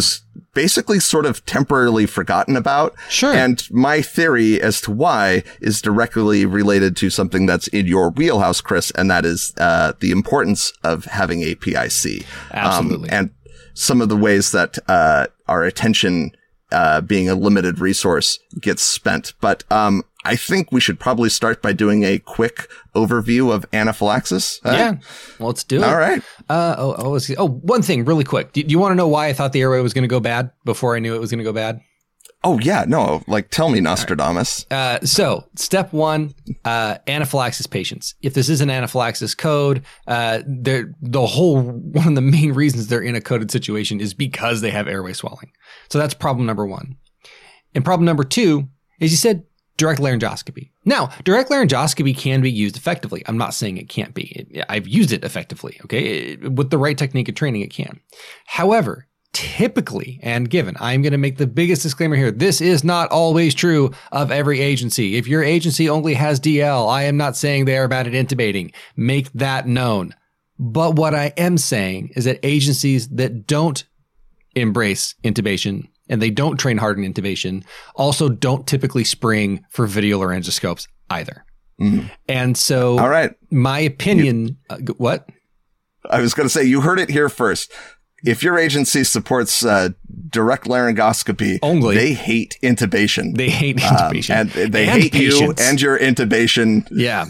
basically sort of temporarily forgotten about. Sure. And my theory as to why is directly related to something that's in your wheelhouse, Chris, and that is uh, the importance of having A P I C. Absolutely. Um, and some of the ways that uh, our attention, uh, being a limited resource, gets spent. But um, I think we should probably start by doing a quick overview of anaphylaxis. Uh, yeah, well, let's do it. All right. Uh, oh, oh, was, oh, one thing really quick. Do, do you want to know why I thought the airway was going to go bad before I knew it was going to go bad? Oh, yeah. No, like, tell me, Nostradamus. Right. Uh, so step one, uh, anaphylaxis patients. If this is an anaphylaxis code, uh, they're, the whole, one of the main reasons they're in a coded situation is because they have airway swelling. So that's problem number one. And problem number two is you said direct laryngoscopy. Now, direct laryngoscopy can be used effectively. I'm not saying it can't be. It, I've used it effectively, okay? It, with the right technique and training, it can. However, typically, and given, I'm going to make the biggest disclaimer here, this is not always true of every agency. If your agency only has D L, I am not saying they are bad at intubating. Make that known. But what I am saying is that agencies that don't embrace intubation and they don't train hard in intubation also don't typically spring for video laryngoscopes either. Mm. And so, all right, my opinion, you, uh, what? I was going to say, you heard it here first. If your agency supports uh, direct laryngoscopy, only they hate intubation. They hate intubation. Um, and they and hate patients. you and your intubation. Yeah.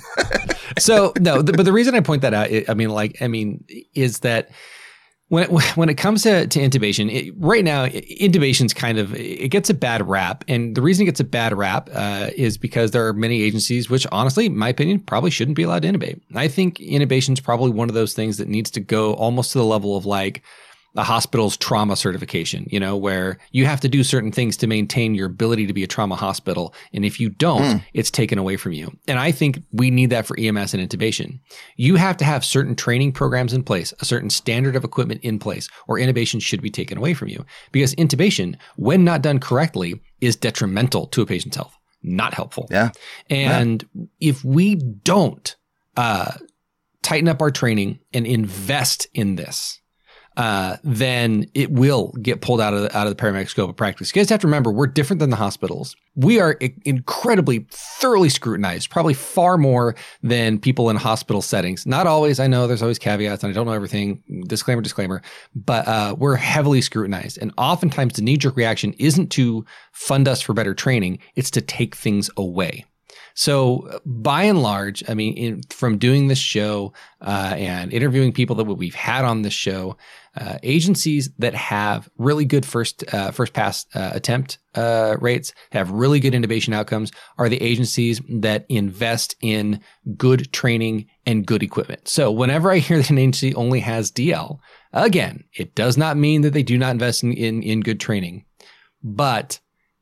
So, no, the, but the reason I point that out, I mean, like, I mean, is that when it, when it comes to, to intubation, it, right now, intubation's kind of, it gets a bad rap. And the reason it gets a bad rap uh, is because there are many agencies, which honestly, in my opinion, probably shouldn't be allowed to intubate. I think intubation's probably one of those things that needs to go almost to the level of like, a hospital's trauma certification, you know, where you have to do certain things to maintain your ability to be a trauma hospital. And if you don't, mm. it's taken away from you. And I think we need that for E M S and intubation. You have to have certain training programs in place, a certain standard of equipment in place, or intubation should be taken away from you. Because intubation, when not done correctly, is detrimental to a patient's health, not helpful. Yeah. And yeah. if we don't uh, tighten up our training and invest in this, Uh, then it will get pulled out of the, out of the paramedic scope of practice. You guys have to remember, we're different than the hospitals. We are I- incredibly thoroughly scrutinized, probably far more than people in hospital settings. Not always. I know there's always caveats and I don't know everything. Disclaimer, disclaimer. But uh, we're heavily scrutinized. And oftentimes the knee-jerk reaction isn't to fund us for better training. It's to take things away. So by and large, I mean, in, from doing this show uh, and interviewing people that we've had on this show, uh, agencies that have really good first uh, first pass uh, attempt uh, rates, have really good intubation outcomes, are the agencies that invest in good training and good equipment. So whenever I hear that an agency only has D L, again, it does not mean that they do not invest in, in, in good training, but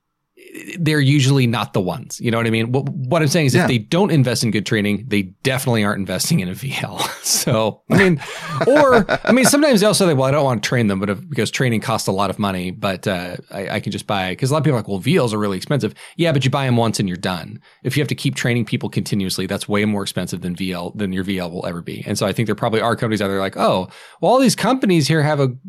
they're usually not the ones. You know what I mean? What, what I'm saying is yeah. if they don't invest in good training, they definitely aren't investing in a V L. So, I mean, or, I mean, sometimes they also say, well, I don't want to train them, but if, because training costs a lot of money, but uh, I, I can just buy, because a lot of people are like, well, V Ls are really expensive. Yeah, but you buy them once and you're done. If you have to keep training people continuously, that's way more expensive than V L, than your V L will ever be. And so I think there probably are companies out there like, oh, well, all these companies here have a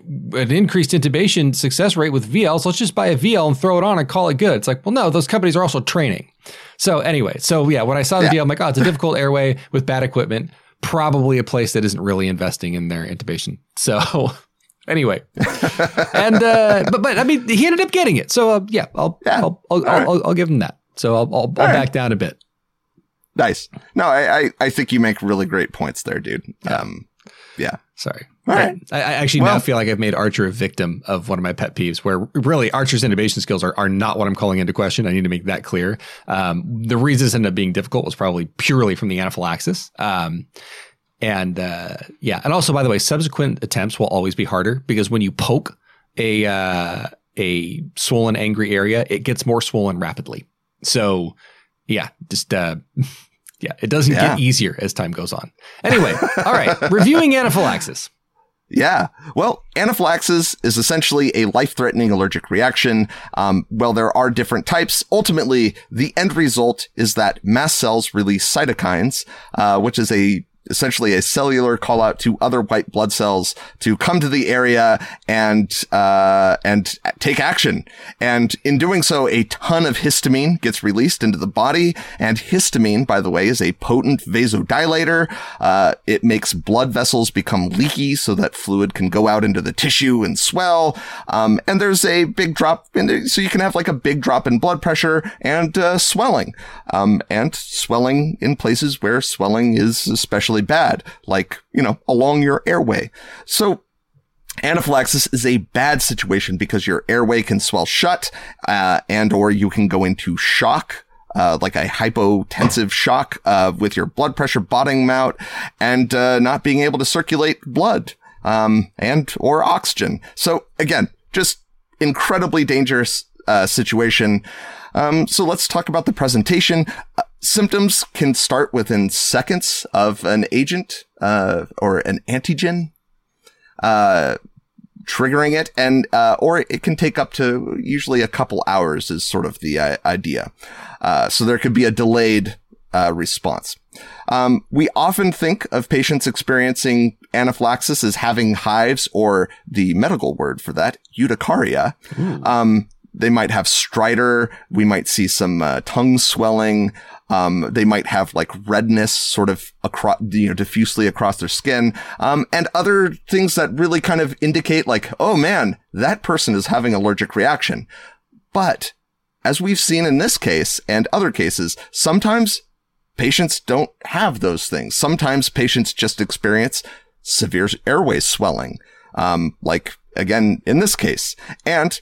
an increased intubation success rate with V Ls. Let's just buy a V L and throw it on and call it good. It's like, well, no, those companies are also training. So anyway, so yeah, when I saw the yeah. deal, I'm like, oh, it's a difficult airway with bad equipment, probably a place that isn't really investing in their intubation. So anyway, and, uh, but, but I mean, he ended up getting it. So uh, yeah, I'll, yeah. I'll, I'll, I'll, right. I'll, I'll give him that. So I'll, I'll, I'll back right. down a bit. Nice. No, I, I, I think you make really great points there, dude. Yeah. Um, yeah. Sorry. All right. I, I actually well, now feel like I've made Archer a victim of one of my pet peeves, where really Archer's intubation skills are, are not what I'm calling into question. I need to make that clear. Um, the reason this ended up being difficult was probably purely from the anaphylaxis. Um, and uh, yeah. And also, by the way, subsequent attempts will always be harder because when you poke a uh, a swollen, angry area, it gets more swollen rapidly. So yeah, just... Uh, Yeah, it doesn't yeah. get easier as time goes on. Anyway, all right, reviewing anaphylaxis. Yeah, well, anaphylaxis is essentially a life-threatening allergic reaction. Um, well, there are different types. Ultimately, the end result is that mast cells release cytokines, uh, which is a essentially a cellular call out to other white blood cells to come to the area and, uh, and take action. And in doing so, a ton of histamine gets released into the body. And histamine, by the way, is a potent vasodilator. Uh, it makes blood vessels become leaky so that fluid can go out into the tissue and swell. Um, and there's a big drop in there, so you can have like a big drop in blood pressure and, uh, swelling. Um, and swelling in places where swelling is especially bad, like, you know, along your airway. So anaphylaxis is a bad situation because your airway can swell shut, uh, and or you can go into shock, uh, like a hypotensive shock, uh, with your blood pressure bottoming out and, uh, not being able to circulate blood, um, and or oxygen. So again, just incredibly dangerous, uh, situation. Um, so let's talk about the presentation. Uh, symptoms can start within seconds of an agent, uh, or an antigen, uh, triggering it. And, uh, or it can take up to usually a couple hours is sort of the uh, idea. Uh, so there could be a delayed, uh, response. Um, we often think of patients experiencing anaphylaxis as having hives, or the medical word for that, urticaria. Ooh. Um, They might have stridor. We might see some uh, tongue swelling. Um, they might have like redness sort of across, you know, diffusely across their skin. Um, and other things that really kind of indicate like, oh man, that person is having allergic reaction. But as we've seen in this case and other cases, sometimes patients don't have those things. Sometimes patients just experience severe airway swelling. Um, like again, in this case. And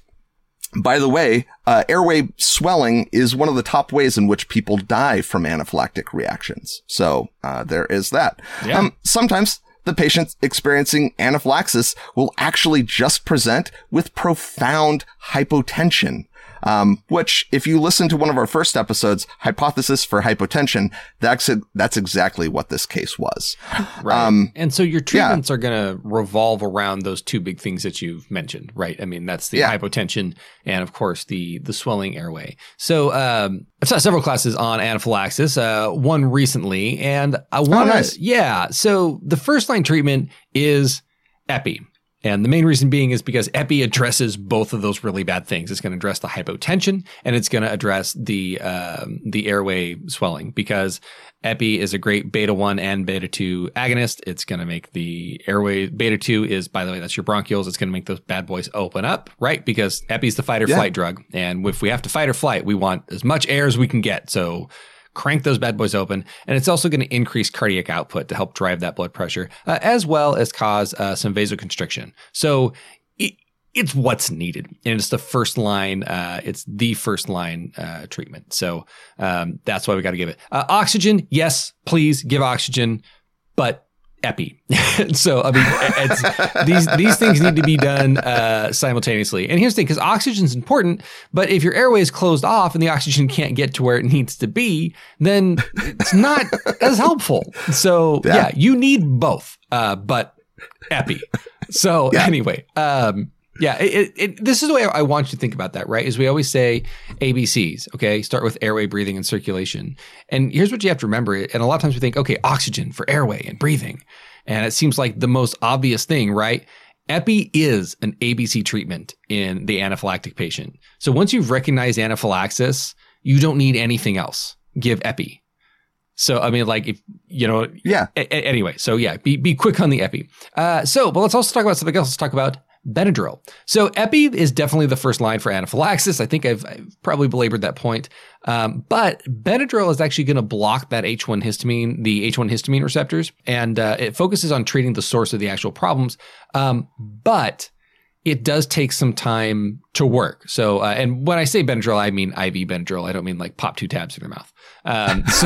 by the way, uh, airway swelling is one of the top ways in which people die from anaphylactic reactions. So, uh, there is that. Yeah. Um, sometimes the patient experiencing anaphylaxis will actually just present with profound hypotension. Um, which if you listen to one of our first episodes, Hypothesis for Hypotension, that's, that's exactly what this case was. Right. Um, and so your treatments yeah. are going to revolve around those two big things that you've mentioned, right? I mean, that's the yeah. hypotension and of course the, the swelling airway. So, um, I've taught several classes on anaphylaxis, uh, one recently, and I want to, oh, nice. yeah. So the first line treatment is epi. And the main reason being is because epi addresses both of those really bad things. It's going to address the hypotension and it's going to address the um, the airway swelling, because epi is a great beta one and beta two agonist. It's going to make the airway, beta two is, by the way, that's your bronchioles. It's going to make those bad boys open up, right? Because epi is the fight or yeah. flight drug. And if we have to fight or flight, we want as much air as we can get. So crank those bad boys open. And it's also going to increase cardiac output to help drive that blood pressure, uh, as well as cause uh, some vasoconstriction. So it, it's what's needed. And it's the first line, uh, it's the first line uh, treatment. So um, that's why we got to give it. Uh, oxygen, yes, please give oxygen, but epi. So, I mean, it's, these these things need to be done uh, simultaneously. And here's the thing, because oxygen is important, but if your airway is closed off and the oxygen can't get to where it needs to be, then it's not as helpful. So, yeah, yeah you need both, uh, but epi. So, yeah. anyway, um, yeah, it, it, this is the way I want you to think about that, right? Is we always say A B Cs, okay? Start with airway, breathing, and circulation. And here's what you have to remember. And a lot of times we think, okay, oxygen for airway and breathing. And it seems like the most obvious thing, right? Epi is an A B C treatment in the anaphylactic patient. So once you've recognized anaphylaxis, you don't need anything else. Give epi. So, I mean, like, if, you know, yeah. A- a- anyway, so yeah, be, be quick on the epi. Uh, so, but let's also talk about something else. Let's talk about Benadryl. So epi is definitely the first line for anaphylaxis. I think I've, I've probably belabored that point. Um, but Benadryl is actually going to block that H one histamine, the H one histamine receptors, and uh, it focuses on treating the source of the actual problems. Um, but it does take some time to work. So, uh, and when I say Benadryl, I mean I V Benadryl. I don't mean like pop two tabs in your mouth. Um, so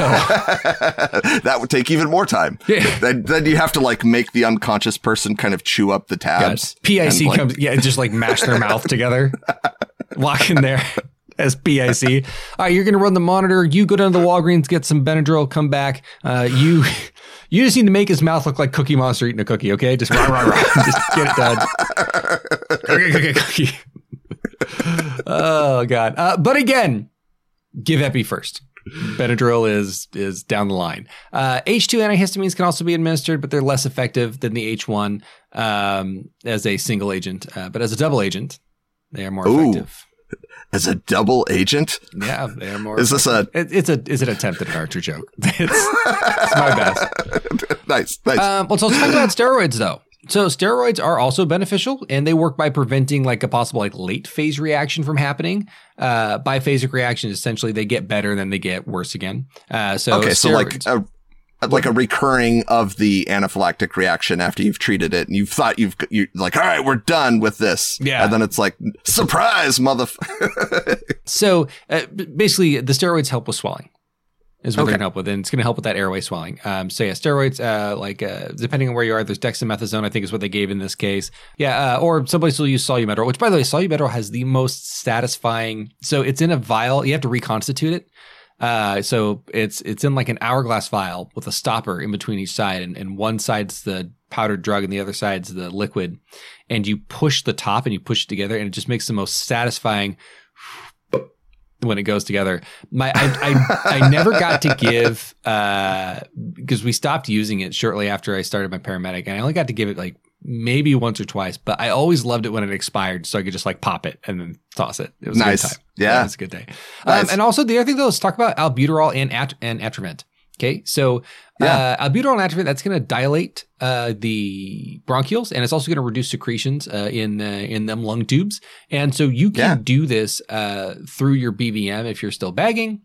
that would take even more time. Yeah. Then, then you have to like make the unconscious person kind of chew up the tabs. P I C like, comes, yeah, just like mash their mouth together, walk in there as P I C. All right, you're going to run the monitor. You go down to the Walgreens, get some Benadryl, come back. Uh, you, you just need to make his mouth look like Cookie Monster eating a cookie. Okay, just rah rah rah, just get it done. Cookie, cookie, cookie. Oh God! Uh, but again, give epi first. Benadryl is is down the line. Uh, H two antihistamines can also be administered, but they're less effective than the H one um, as a single agent. Uh, but as a double agent, they are more Ooh. effective. As a double agent? Yeah, they are more. Is this a? It, it's a is an attempt at an Archer joke. It's, it's my best. Nice, nice. Um, well, so let's talk about steroids, though. So steroids are also beneficial, and they work by preventing like a possible like late phase reaction from happening. Uh, biphasic reactions, essentially, they get better and then they get worse again. Uh, so okay, so steroids, like a like a recurring of the anaphylactic reaction after you've treated it, and you've thought you've you like, all right, we're done with this. Yeah, and then it's like, surprise, motherfucker. So uh, basically, the steroids help with swelling. Is what Okay. they're going to help with, and it's going to help with that airway swelling. Um, so yeah, steroids, uh, like uh, depending on where you are, there's dexamethasone, I think is what they gave in this case. Yeah, uh, or some places will use Solumetrol, which by the way, Solumetrol has the most satisfying. So it's in a vial. You have to reconstitute it. Uh, so it's it's in like an hourglass vial with a stopper in between each side, and, and one side's the powdered drug and the other side's the liquid. And you push the top and you push it together, and it just makes the most satisfying when it goes together. My, I, I, I never got to give, uh, because we stopped using it shortly after I started my paramedic, and I only got to give it like maybe once or twice, but I always loved it when it expired, so I could just like pop it and then toss it. It was Nice. a good time. Yeah. It was a good day. Nice. Um, and also the other thing though, let's talk about albuterol and at- and Atrovent. Okay, so Yeah. uh, albuterol and Atrovent, that's going to dilate uh, the bronchioles, and it's also going to reduce secretions uh, in uh, in them lung tubes. And so you can Yeah. do this uh, through your B V M if you're still bagging.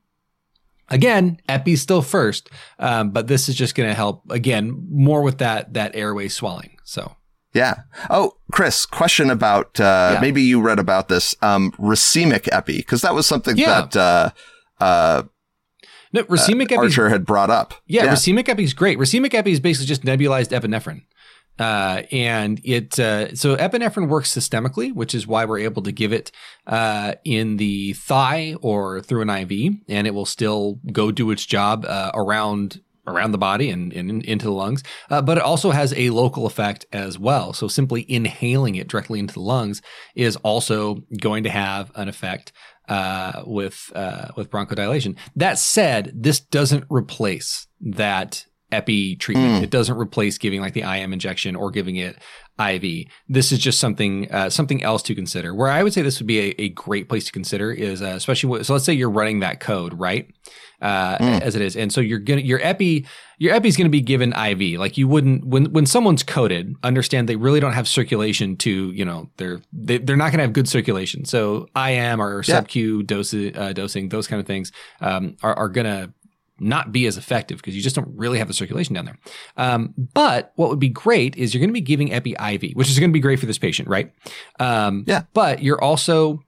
Again, epi's still first, um, but this is just going to help again more with that that airway swelling. So Yeah. Oh, Chris, question about uh, Yeah. maybe you read about this um, racemic epi, because that was something Yeah. that uh, uh, no, racemic epi. Archer had brought up. Yeah, racemic epi is great. Racemic epi is basically just nebulized epinephrine. Uh, and it, uh, so epinephrine works systemically, which is why we're able to give it, uh, in the thigh or through an I V, and it will still go do its job, uh, around, around the body and, and into the lungs. Uh, but it also has a local effect as well. So simply inhaling it directly into the lungs is also going to have an effect uh, with uh, with bronchodilation. That said, this doesn't replace that epi treatment. Mm. It doesn't replace giving like the I M injection or giving it I V. This is just something uh, something else to consider. Where I would say this would be a, a great place to consider is uh, especially with, so let's say you're running that code, right? Uh, Mm. as it is, and so you're gonna your epi your epi is going to be given I V. Like you wouldn't when when someone's coded, understand they really don't have circulation to you know they're they, they're not going to have good circulation. So I M or Yeah. sub-Q dose, uh, dosing, those kind of things um, are are going to not be as effective because you just don't really have the circulation down there. Um, but what would be great is you're going to be giving epi I V, which is going to be great for this patient, right? Um, Yeah. But you're also,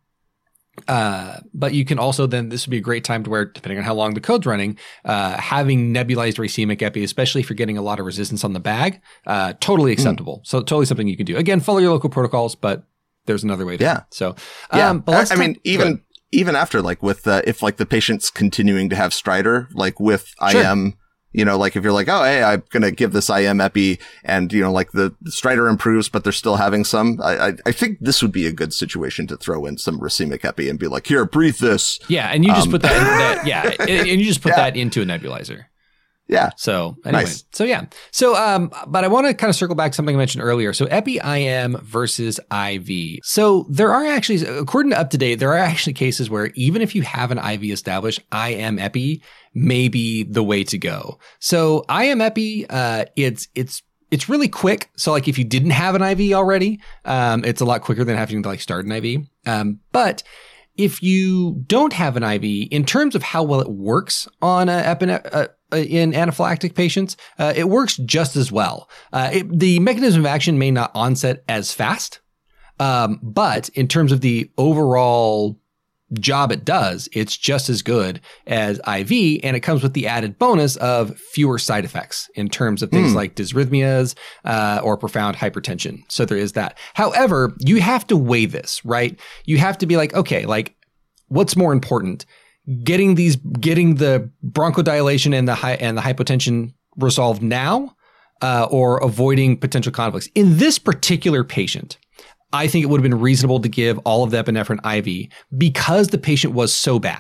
uh, but you can also then, this would be a great time to where, depending on how long the code's running, uh, having nebulized racemic epi, especially if you're getting a lot of resistance on the bag, uh, totally acceptable. Mm. So totally something you can do. Again, follow your local protocols, but there's another way to Yeah. So, yeah. um, but let's I, I talk- mean, even, even after like with, uh, if like the patient's continuing to have stridor, like with Sure. I M, you know, like if you're like, oh, hey, I'm going to give this I M epi and, you know, like the, the stridor improves, but they're still having some, I, I, I think this would be a good situation to throw in some racemic epi and be like, here, breathe this. Yeah. And you just Um, put that, in, that yeah. And, and you just put Yeah. that into a nebulizer. Yeah. So anyway, Nice. so yeah. So, um, but I want to kind of circle back to something I mentioned earlier. So epi I M versus I V. So there are actually, according to UpToDate, there are actually cases where even if you have an I V established, I M epi may be the way to go. So I M epi, uh, it's, it's, it's really quick. So like if you didn't have an I V already, um, it's a lot quicker than having to like start an I V. Um, but if you don't have an I V, in terms of how well it works on a epine- uh, in anaphylactic patients, uh, it works just as well. Uh, it, the mechanism of action may not onset as fast, um, but in terms of the overall job it does, it's just as good as I V, and it comes with the added bonus of fewer side effects in terms of things Hmm. like dysrhythmias uh, or profound hypertension. So there is that. However, you have to weigh this, right? You have to be like, okay, like what's more important? Getting these, getting the bronchodilation and the hy- and the hypotension resolved now, uh, or avoiding potential conflicts. In this particular patient, I think it would have been reasonable to give all of the epinephrine I V because the patient was so bad.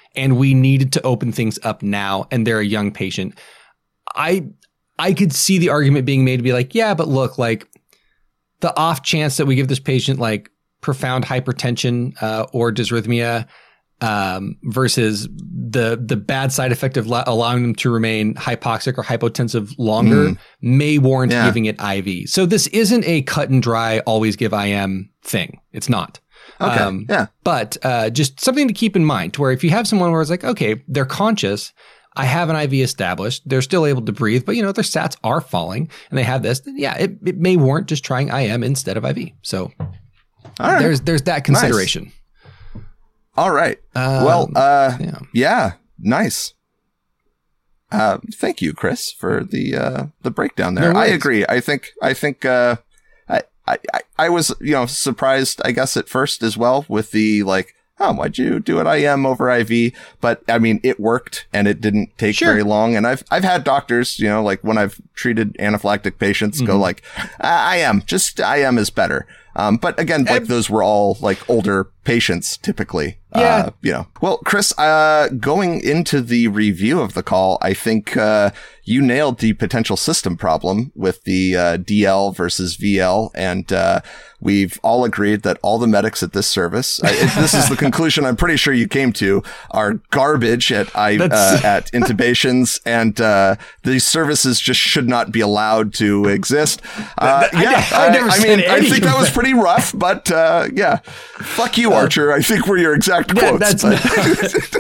and we needed to open things up now, and they're a young patient, I I could see the argument being made to be like, yeah, but look, like the off chance that we give this patient like profound hypertension uh, or dysrhythmia um, versus the the bad side effect of la- allowing them to remain hypoxic or hypotensive longer mm. may warrant yeah. giving it I V. So this isn't a cut and dry, always give I M thing. It's not. Okay. Um, yeah. But uh, just something to keep in mind to where if you have someone where it's like, okay, they're conscious, I have an I V established, they're still able to breathe, but you know, their sats are falling and they have this, then yeah, it, it may warrant just trying I M instead of I V. So all right. there's there's that consideration. Nice. All right. Um, well, uh, yeah. yeah, nice. Uh, thank you, Chris, for the uh, the breakdown there. No I agree. I think I think uh, I, I I was you know surprised, I guess, at first as well with the like, oh, why'd you do it I M over I V? But I mean, it worked and it didn't take sure. very long. And I've I've had doctors, you know, like when I've treated anaphylactic patients, mm-hmm. go like, I M, just I M is better. Um, but again, like those were all like older patients typically. Yeah. Uh, you know, well, Chris, uh, going into the review of the call, I think, uh, you nailed the potential system problem with the, uh, D L versus V L. And, uh, we've all agreed that all the medics at this service, I, it, this is the conclusion I'm pretty sure you came to, are garbage at, I, uh, at intubations, and, uh, these services just should not be allowed to exist. Uh, I, yeah, I, I, never I, I mean, I think that was pretty rough, but, uh, yeah, fuck you, Archer. I think were your exact yeah, quotes. That's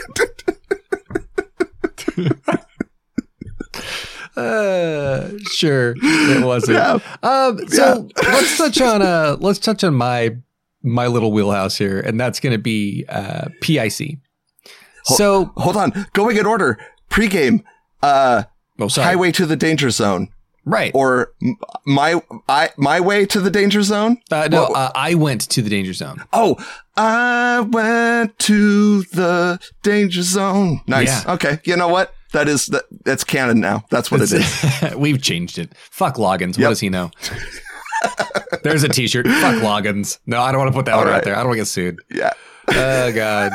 uh, sure, it wasn't. Yeah. Um, so yeah. let's touch on uh, let's touch on my my little wheelhouse here, and that's going to be uh, P I C. Hold, so hold on, going in order. Pre-game, uh, oh, sorry. Highway to the Danger Zone. Right. Or my I my way to the danger zone? Uh, no, uh, I went to the danger zone. Oh, I went to the danger zone. Nice. Yeah. Okay. You know what? That is that. That's canon now. That's what it's, it is. We've changed it. Fuck Loggins. Yep. What does he know? There's a T-shirt. Fuck Loggins. No, I don't want to put that All one right. out there. I don't want to get sued. Yeah. Oh God.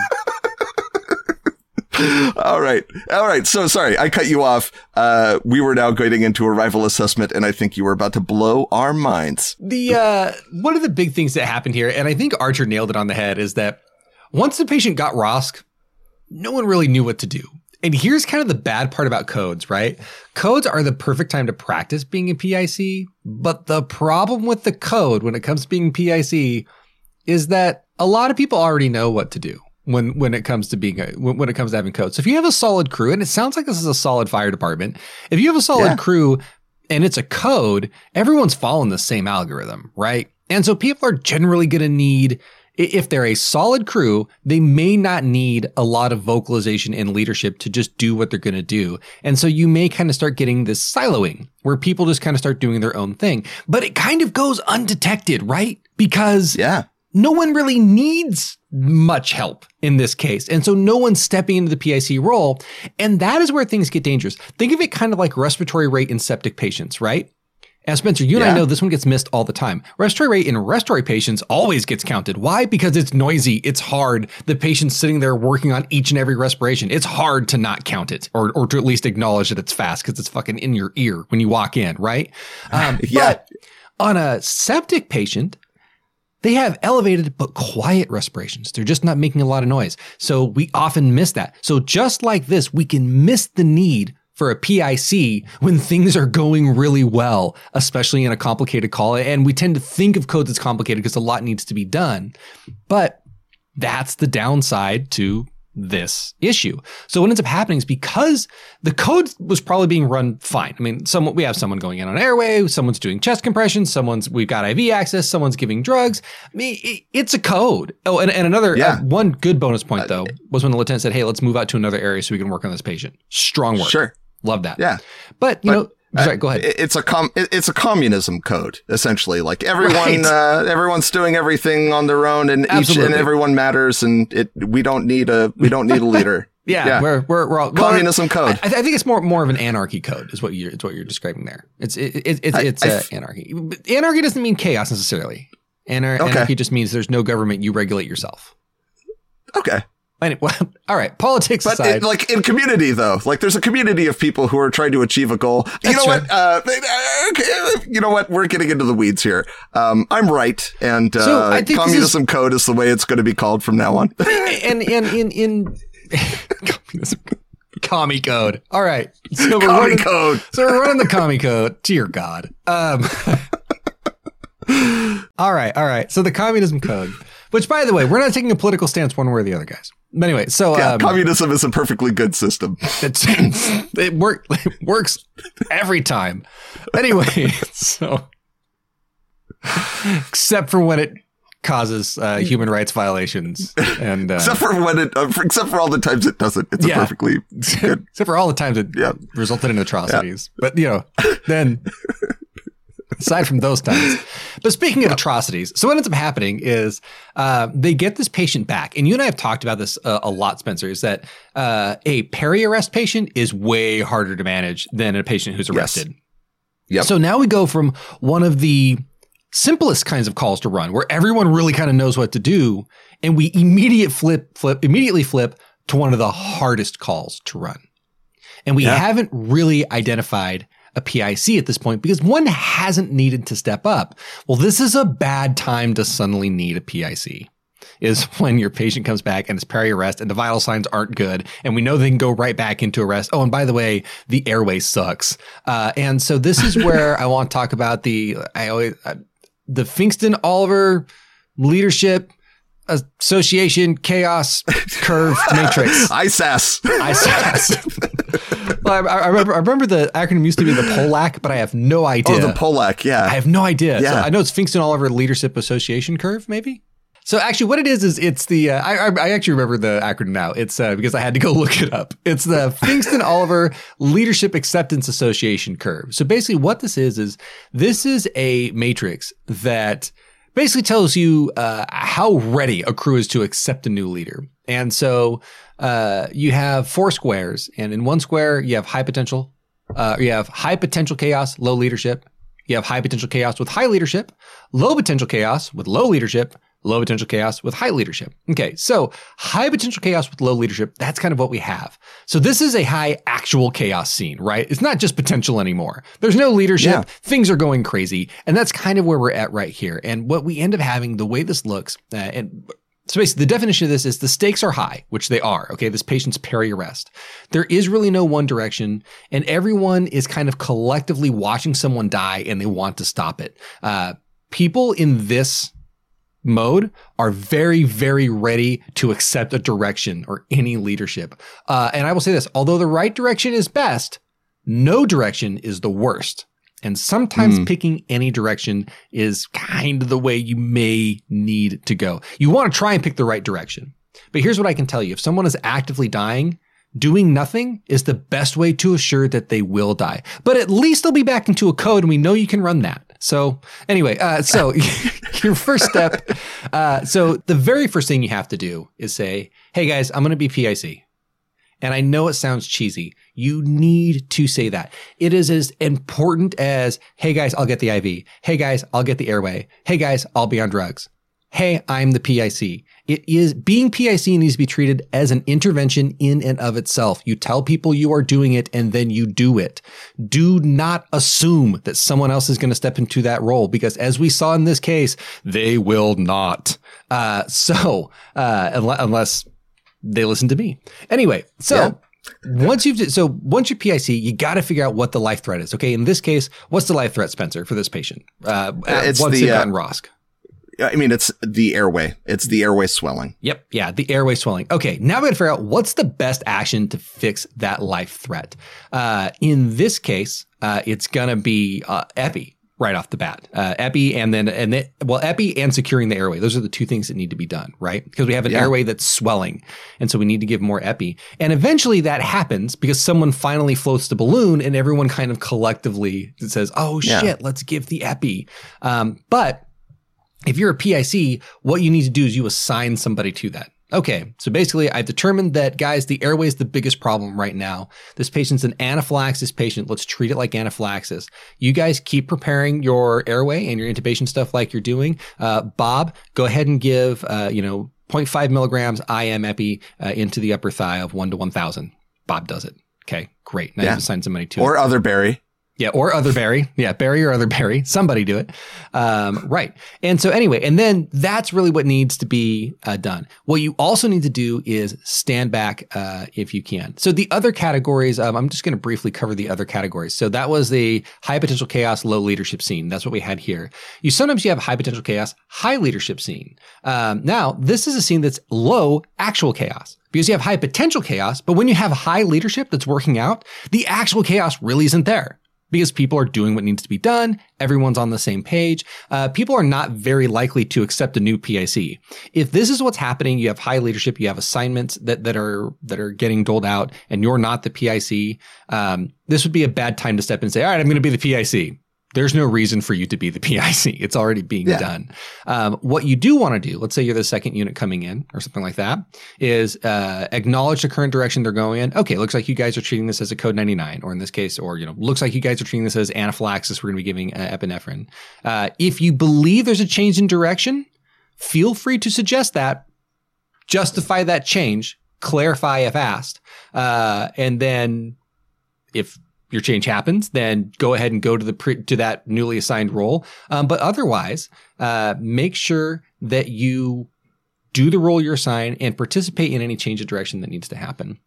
All right. All right. So sorry, I cut you off. Uh, we were now getting into arrival assessment, and I think you were about to blow our minds. The uh, one of the big things that happened here, and I think Archer nailed it on the head, is that once the patient got R O S C, no one really knew what to do. And here's kind of the bad part about codes, right? Codes are the perfect time to practice being a P I C, but the problem with the code when it comes to being P I C is that a lot of people already know what to do. When when it comes to being a, when it comes to having code. So if you have a solid crew, and it sounds like this is a solid fire department, if you have a solid yeah. crew and it's a code, everyone's following the same algorithm, right? And so people are generally going to need, if they're a solid crew, they may not need a lot of vocalization and leadership to just do what they're going to do. And so you may kind of start getting this siloing where people just kind of start doing their own thing, but it kind of goes undetected, right? Because yeah. no one really needs much help in this case. And so no one's stepping into the P I C role. And that is where things get dangerous. Think of it kind of like respiratory rate in septic patients, right? And Spencer, you yeah. and I know this one gets missed all the time. Respiratory rate in respiratory patients always gets counted. Why? Because it's noisy. It's hard. The patient's sitting there working on each and every respiration. It's hard to not count it or, or to at least acknowledge that it's fast because it's fucking in your ear when you walk in, right? Um, yeah. But on a septic patient, they have elevated but quiet respirations. They're just not making a lot of noise. So we often miss that. So just like this, we can miss the need for a P I C when things are going really well, especially in a complicated call. And we tend to think of codes as complicated because a lot needs to be done. But that's the downside to this issue. So what ends up happening is because the code was probably being run fine. I mean, someone, we have someone going in on airway, someone's doing chest compressions, someone's, we've got I V access, someone's giving drugs. I mean, it, it's a code. Oh, and, and another, yeah. uh, one good bonus point though, was when the lieutenant said, hey, let's move out to another area so we can work on this patient. Strong work. Sure. Love that. Yeah. But, you but, know, sorry, go ahead. It's a com- it's a communism code, essentially. Like everyone, right. uh, everyone's doing everything on their own, and Absolutely. each and everyone matters, and it. We don't need a we don't need a leader. yeah, yeah, we're we're, we're all communism well, code. I, I think it's more more of an anarchy code, is what you it's what you're describing there. It's it, it, it's it's I, uh, I, anarchy. Anarchy doesn't mean chaos necessarily. Anar- okay. Anarchy just means there's no government. You regulate yourself. Okay. Anyway, well, all right. Politics but aside. It, like in community, though, like there's a community of people who are trying to achieve a goal. You know what? Uh, okay, you know what? We're getting into the weeds here. Um, I'm right. And uh, so communism is, code is the way it's going to be called from now on. and in, in, in, communism commie code. All right. So we're running, code. So we're running the commie code. Dear God. Um, all right. All right. So the communism code, which, by the way, we're not taking a political stance one way or the other, guys. But anyway, so yeah, um, communism is a perfectly good system. It's, it, work, it works every time. Anyway, so except for when it causes uh, human rights violations, and uh, except for when it, uh, for, except for all the times it doesn't, it's yeah. a perfectly good. Except for all the times it yeah. resulted in atrocities. Yeah. But you know, then. Aside from those times. But speaking of atrocities, so what ends up happening is uh, they get this patient back. And you and I have talked about this uh, a lot, Spencer, is that uh, a peri-arrest patient is way harder to manage than a patient who's arrested. Yes. Yep. So now we go from one of the simplest kinds of calls to run, where everyone really kind of knows what to do, and we immediate flip, flip, immediately flip to one of the hardest calls to run. And we yeah. haven't really identified a P I C at this point because one hasn't needed to step up. Well, this is a bad time to suddenly need a P I C, is when your patient comes back and it's peri-arrest and the vital signs aren't good. And we know they can go right back into arrest. Oh, and by the way, the airway sucks. Uh, and so this is where I want to talk about the, I always, uh, the Pfingsten Oliver Leadership Association Chaos Curve Matrix. I S A S. I S A S. Well, I, I remember. I remember the acronym used to be the POLAC, but I have no idea. Oh, the POLAC, yeah. I have no idea. Yeah. So I know it's Pfingsten Oliver Leadership Association Curve, maybe. So actually, what it is is it's the. Uh, I I actually remember the acronym now. It's uh, because I had to go look it up. It's the Pfingsten Oliver Leadership Acceptance Association Curve. So basically, what this is is this is a matrix that basically tells you uh, how ready a crew is to accept a new leader. And so uh, you have four squares, and in one square you have high potential. Uh, you have high potential chaos, low leadership. You have high potential chaos with high leadership, low potential chaos with low leadership, low potential chaos with high leadership. Okay, so high potential chaos with low leadership, that's kind of what we have. So this is a high actual chaos scene, right? It's not just potential anymore. There's no leadership. Yeah. Things are going crazy. And that's kind of where we're at right here. And what we end up having, the way this looks, uh, and so basically the definition of this is the stakes are high, which they are. Okay, this patient's peri-arrest. There is really no one direction, and everyone is kind of collectively watching someone die and they want to stop it. Uh, people in this mode are very, very ready to accept a direction or any leadership. Uh, and I will say this, although the right direction is best, no direction is the worst. And sometimes mm. picking any direction is kind of the way you may need to go. You want to try and pick the right direction. But here's what I can tell you. If someone is actively dying, doing nothing is the best way to assure that they will die. But at least they'll be back into a code, and we know you can run that. So anyway, uh, so your first step. Uh, so the very first thing you have to do is say, hey, guys, I'm going to be P I C. And I know it sounds cheesy. You need to say that. It is as important as, hey, guys, I'll get the I V. Hey, guys, I'll get the airway. Hey, guys, I'll be on drugs. Hey, I'm the P I C. It is being P I C needs to be treated as an intervention in and of itself. You tell people you are doing it and then you do it. Do not assume that someone else is going to step into that role, because as we saw in this case, they will not. Uh, so, uh, unless, unless they listen to me. Anyway, so yeah. once you've, so once you're P I C, you got to figure out what the life threat is. Okay. In this case, what's the life threat, Spencer, for this patient? Uh, it's once the, they've uh, gotten R O S C. I mean, it's the airway. It's the airway swelling. Yep. Yeah. The airway swelling. Okay. Now we got to figure out what's the best action to fix that life threat. Uh, in this case, uh, it's going to be, uh, epi right off the bat, uh, epi and then, and then, well, epi and securing the airway. Those are the two things that need to be done, right? Because we have an yeah. airway that's swelling. And so we need to give more epi. And eventually that happens because someone finally floats the balloon and everyone kind of collectively says, oh shit, yeah. let's give the epi. Um, but if you're a P I C, what you need to do is you assign somebody to that. Okay, so basically I've determined that, guys, the airway is the biggest problem right now. This patient's an anaphylaxis patient. Let's treat it like anaphylaxis. You guys keep preparing your airway and your intubation stuff like you're doing. Uh, Bob, go ahead and give, uh, you know, point five milligrams I M epi uh, into the upper thigh of one to one thousand. Bob does it. Okay, great. Now yeah. you have to assign somebody to or it. Or other Barry. Yeah, or other Barry. Yeah, Barry or other Barry. Somebody do it. Um, right. And so anyway, and then that's really what needs to be uh, done. What you also need to do is stand back uh, if you can. So the other categories, um, I'm just going to briefly cover the other categories. So that was the high potential chaos, low leadership scene. That's what we had here. You sometimes you have high potential chaos, high leadership scene. Um, now, this is a scene that's low actual chaos. Because you have high potential chaos, but when you have high leadership that's working out, the actual chaos really isn't there. Because people are doing what needs to be done. Everyone's on the same page. Uh, people are not very likely to accept a new P I C. If this is what's happening, you have high leadership, you have assignments that, that are, that are getting doled out and you're not the P I C. Um, this would be a bad time to step in and say, all right, I'm going to be the P I C. There's no reason for you to be the P I C. It's already being yeah. done. Um, what you do want to do, let's say you're the second unit coming in or something like that, is uh, acknowledge the current direction they're going in. Okay, looks like you guys are treating this as a code ninety-nine, or in this case, or you know, looks like you guys are treating this as anaphylaxis. We're going to be giving uh, epinephrine. Uh, if you believe there's a change in direction, feel free to suggest that. Justify that change. Clarify if asked, uh, and then if your change happens, then go ahead and go to the pre- to that newly assigned role. Um, but otherwise, uh, make sure that you do the role you're assigned and participate in any change of direction that needs to happen.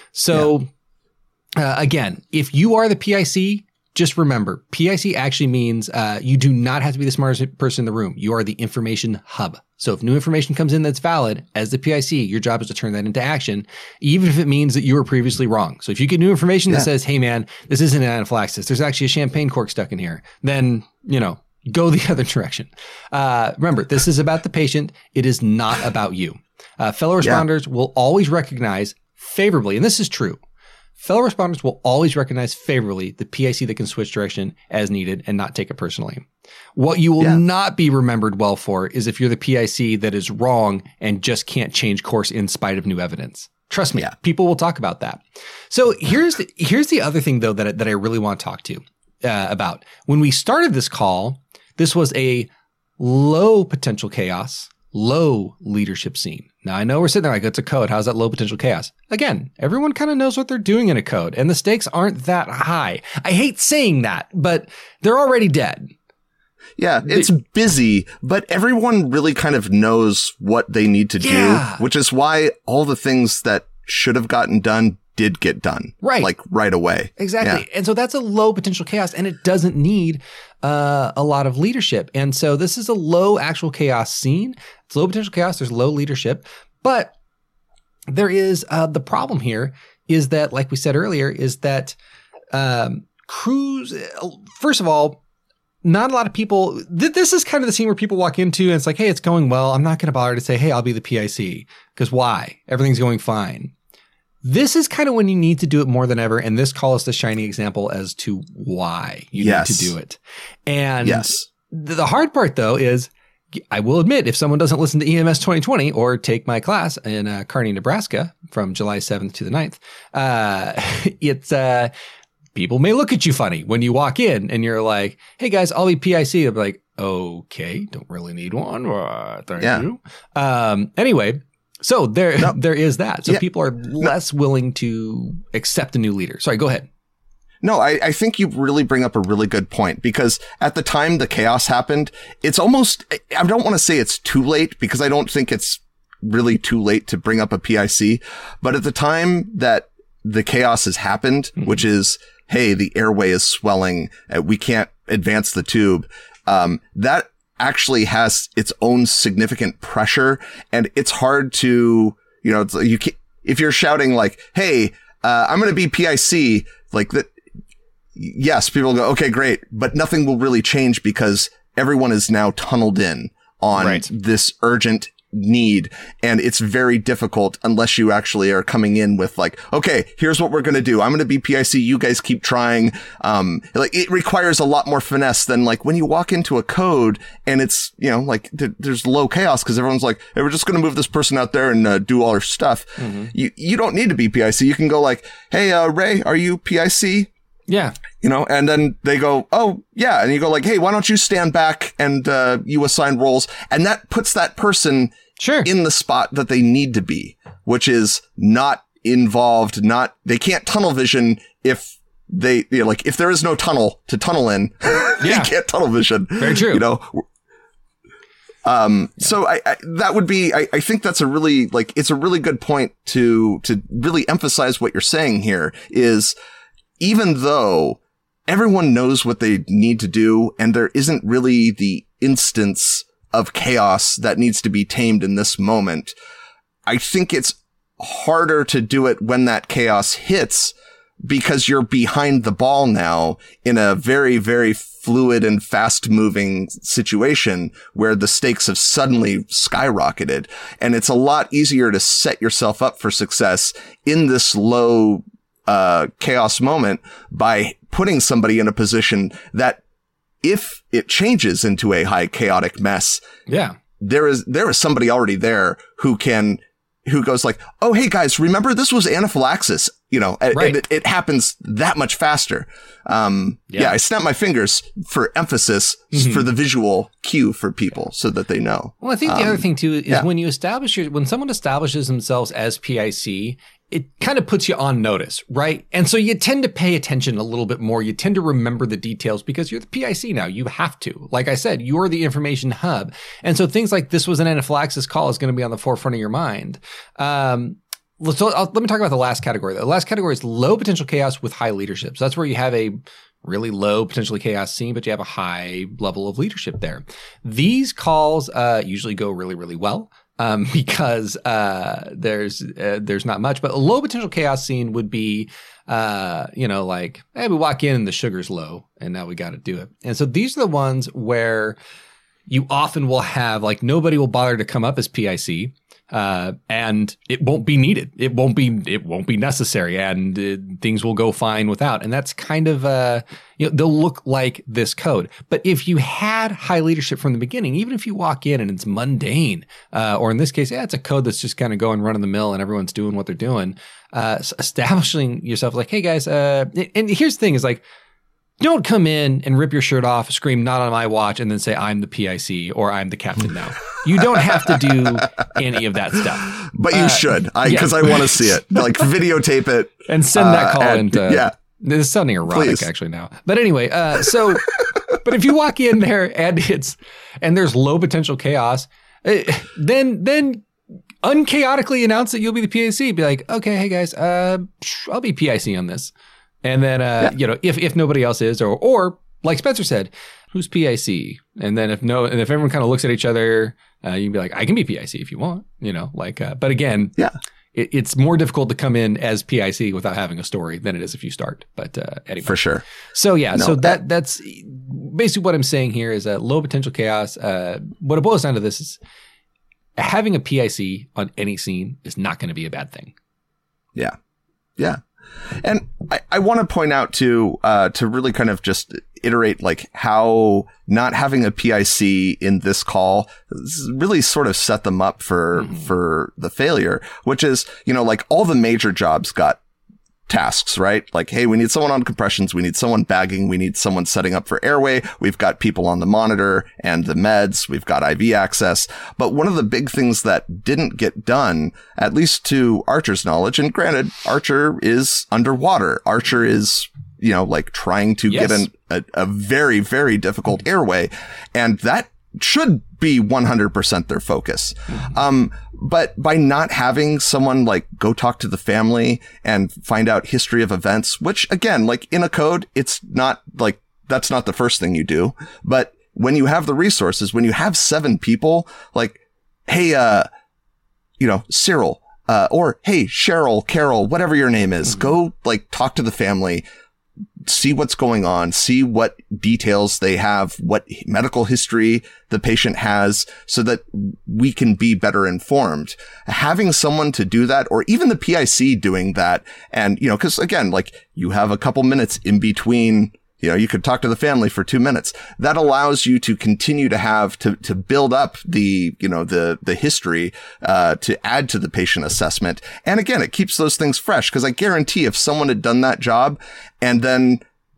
So yeah. uh, again, if you are the P I C, just remember, P I C actually means uh, you do not have to be the smartest person in the room. You are the information hub. So if new information comes in that's valid, as the P I C, your job is to turn that into action, even if it means that you were previously wrong. So if you get new information yeah. that says, hey man, this isn't an anaphylaxis, there's actually a champagne cork stuck in here, then, you know, go the other direction. Uh, remember, this is about the patient. It is not about you. Uh, fellow responders yeah. will always recognize favorably, and this is true, fellow responders will always recognize favorably the P I C that can switch direction as needed and not take it personally. What you will yeah. not be remembered well for is if you're the P I C that is wrong and just can't change course in spite of new evidence. Trust me, yeah. people will talk about that. So here's the, here's the other thing, though, that, that I really want to talk to uh, about. When we started this call, this was a low potential chaos, low leadership scene. Now, I know we're sitting there like, it's a code. How's that low potential chaos? Again, everyone kind of knows what they're doing in a code, and the stakes aren't that high. I hate saying that, but they're already dead. Yeah, it's they, busy, but everyone really kind of knows what they need to yeah. do, which is why all the things that should have gotten done did get done. Right. Like right away. Exactly. Yeah. And so that's a low potential chaos, and it doesn't need uh, a lot of leadership. And so this is a low actual chaos scene. It's low potential chaos. There's low leadership. But there is uh, the problem here is that, like we said earlier, is that um, crews, first of all, not a lot of people, th- this is kind of the scene where people walk into and it's like, hey, it's going well. I'm not going to bother to say, hey, I'll be the P I C. Because why? Everything's going fine. This is kind of when you need to do it more than ever. And this call is the shining example as to why you yes. need to do it. And yes. th- the hard part, though, is I will admit, if someone doesn't listen to E M S twenty twenty or take my class in uh, Kearney, Nebraska from July seventh to the ninth, uh, it's... Uh, people may look at you funny when you walk in and you're like, hey guys, I'll be P I C. They'll be like, okay, don't really need one. Uh, thank yeah. you. Um, anyway, so there, no. there is that. So yeah. people are less no. willing to accept a new leader. Sorry, go ahead. No, I, I think you really bring up a really good point, because at the time the chaos happened, it's almost, I don't want to say it's too late, because I don't think it's really too late to bring up a P I C. But at the time that the chaos has happened, mm-hmm. which is, hey, the airway is swelling, uh, we can't advance the tube. Um, that actually has its own significant pressure, and it's hard to, you know, it's, you can't, if you're shouting like, hey, uh, I'm going to be P I C, like that. Yes, people go, okay, great, but nothing will really change because everyone is now tunneled in on right. this urgent need, and it's very difficult unless you actually are coming in with like, okay, here's what we're going to do. I'm going to be P I C. You guys keep trying. Um, like it requires a lot more finesse than like when you walk into a code and it's, you know, like th- there's low chaos because everyone's like, hey, we're just going to move this person out there and uh, do all our stuff. Mm-hmm. You, you don't need to be P I C. You can go like, hey, uh, Ray, are you P I C? Yeah. You know, and then they go, oh, yeah. And you go like, hey, why don't you stand back and uh, you assign roles? And that puts that person Sure. in the spot that they need to be, which is not involved, not, they can't tunnel vision if they, you know, like, if there is no tunnel to tunnel in, yeah. they can't tunnel vision. Very true. You know? Um, yeah. so I, I, that would be, I, I think that's a really, like, it's a really good point to, to really emphasize what you're saying here is, even though everyone knows what they need to do and there isn't really the instance of chaos that needs to be tamed in this moment, I think it's harder to do it when that chaos hits because you're behind the ball now in a very, very fluid and fast moving situation where the stakes have suddenly skyrocketed. And it's a lot easier to set yourself up for success in this low uh chaos moment by putting somebody in a position that if it changes into a high chaotic mess, yeah, there is there is somebody already there who can who goes like, oh, hey guys, remember this was anaphylaxis, you know, and, right. and it, it happens that much faster. Um, yeah. yeah, I snap my fingers for emphasis mm-hmm. for the visual cue for people so that they know. Well, I think the um, other thing too is yeah. when you establish your, when someone establishes themselves as P I C, it kind of puts you on notice, right? And so you tend to pay attention a little bit more. You tend to remember the details because you're the P I C now. You have to. Like I said, you're the information hub. And so things like this was an anaphylaxis call is going to be on the forefront of your mind. Um, So I'll, let me talk about the last category. The last category is low potential chaos with high leadership. So that's where you have a really low potentially chaos scene, but you have a high level of leadership there. These calls uh, usually go really, really well um, because uh, there's uh, there's not much. But a low potential chaos scene would be, uh, you know, like, hey, we walk in and the sugar's low, and now we got to do it. And so these are the ones where you often will have, like, nobody will bother to come up as P I C. Uh, and it won't be needed. It won't be, it won't be necessary, and uh, things will go fine without. And that's kind of, uh, you know, they'll look like this code. But if you had high leadership from the beginning, even if you walk in and it's mundane, uh, or in this case, yeah, it's a code that's just kind of going run of the mill and everyone's doing what they're doing, uh, establishing yourself like, hey guys, uh, and here's the thing is like, don't come in and rip your shirt off, scream, not on my watch, and then say, I'm the P I C or I'm the captain now. You don't have to do any of that stuff. But you uh, should, because I, yeah. I want to see it. Like, videotape it. And send that call uh, into, yeah. This is sounding erotic, Please. actually, now. But anyway, uh, so, but if you walk in there and it's, and there's low potential chaos, uh, then, then, unchaotically announce that you'll be the P I C. Be like, okay, hey guys, uh, I'll be P I C on this. And then, uh, yeah. you know, if, if nobody else is, or, or like Spencer said, who's P I C? And then if no, and if everyone kind of looks at each other, uh, you can be like, I can be P I C if you want, you know, like, uh, but again, yeah, it, it's more difficult to come in as P I C without having a story than it is if you start. But, uh, anyway. For sure. So yeah, no, so that, that's basically what I'm saying here is a low potential chaos. Uh, what it boils down to this is having a P I C on any scene is not going to be a bad thing. Yeah. Yeah. And I, I want to point out to uh, to really kind of just iterate like how not having a P I C in this call really sort of set them up for mm-hmm. for the failure, which is, you know, like all the major jobs got tasks, right? Like, hey, we need someone on compressions. We need someone bagging. We need someone setting up for airway. We've got people on the monitor and the meds. We've got I V access. But one of the big things that didn't get done, at least to Archer's knowledge, and granted, Archer is underwater. Archer is, you know, like trying to yes. get an, a, a very, very difficult airway. And that should be one hundred percent their focus. Mm-hmm. Um, but by not having someone like go talk to the family and find out history of events, which again, like in a code, it's not like, that's not the first thing you do. But when you have the resources, when you have seven people, like, hey, uh, you know, Cyril, uh, or hey, Cheryl, Carol, whatever your name is, mm-hmm. go like talk to the family, see what's going on, see what details they have, what medical history the patient has, so that we can be better informed. Having someone to do that, or even the P I C doing that, and, you know, because again, like you have a couple minutes in between, you know, you could talk to the family for two minutes. That allows you to continue to have to, to build up the, you know, the, the history, uh, to add to the patient assessment. And again, it keeps those things fresh, because I guarantee if someone had done that job and then,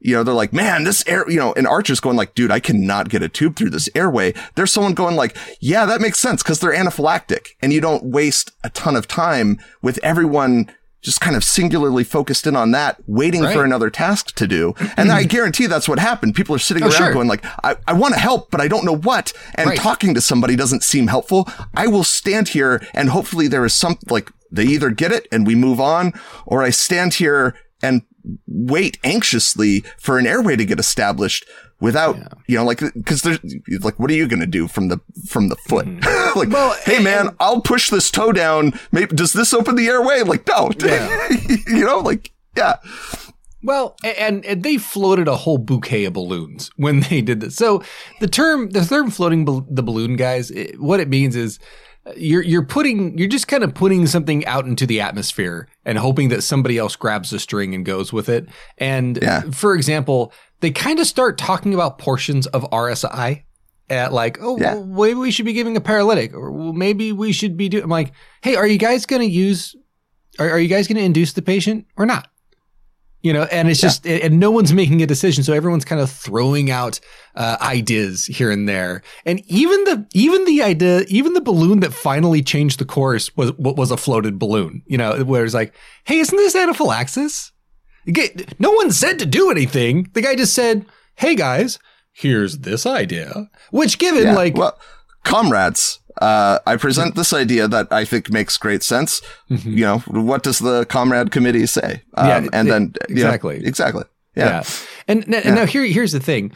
you know, they're like, man, this air, you know, and Archer's going like, dude, I cannot get a tube through this airway. There's someone going like, yeah, that makes sense because they're anaphylactic, and you don't waste a ton of time with everyone just kind of singularly focused in on that, waiting right. for another task to do. And I guarantee that's what happened. People are sitting oh, around sure. going like, I, I want to help, but I don't know what. And right. talking to somebody doesn't seem helpful. I will stand here and hopefully there is some, like, they either get it and we move on, or I stand here and wait anxiously for an airway to get established without, yeah. you know, like, because there's like, what are you going to do from the from the foot? Mm-hmm. like, well, hey, and, man, I'll push this toe down. Maybe does this open the airway? Like, no, yeah. you know, like, yeah. Well, and, and they floated a whole bouquet of balloons when they did this. So the term, the term floating bal- the balloon, guys, it, what it means is you're you're putting, you're just kind of putting something out into the atmosphere and hoping that somebody else grabs the string and goes with it. And yeah. for example, they kind of start talking about portions of R S I at like, oh, yeah. well, maybe we should be giving a paralytic, or well, maybe we should be doing, I'm like, hey, are you guys going to use, are, are you guys going to induce the patient or not? You know, and it's just, yeah. and no one's making a decision. So everyone's kind of throwing out uh, ideas here and there. And even the, even the idea, even the balloon that finally changed the course was what was a floated balloon, you know, where it's like, hey, isn't this anaphylaxis? No one said to do anything. The guy just said, hey guys, here's this idea, which given yeah, like, well, comrades, uh, I present this idea that I think makes great sense. Mm-hmm. You know, what does the comrade committee say? Um, yeah, and it, then exactly, you know, exactly. Yeah. yeah. And, and yeah. now here, here's the thing.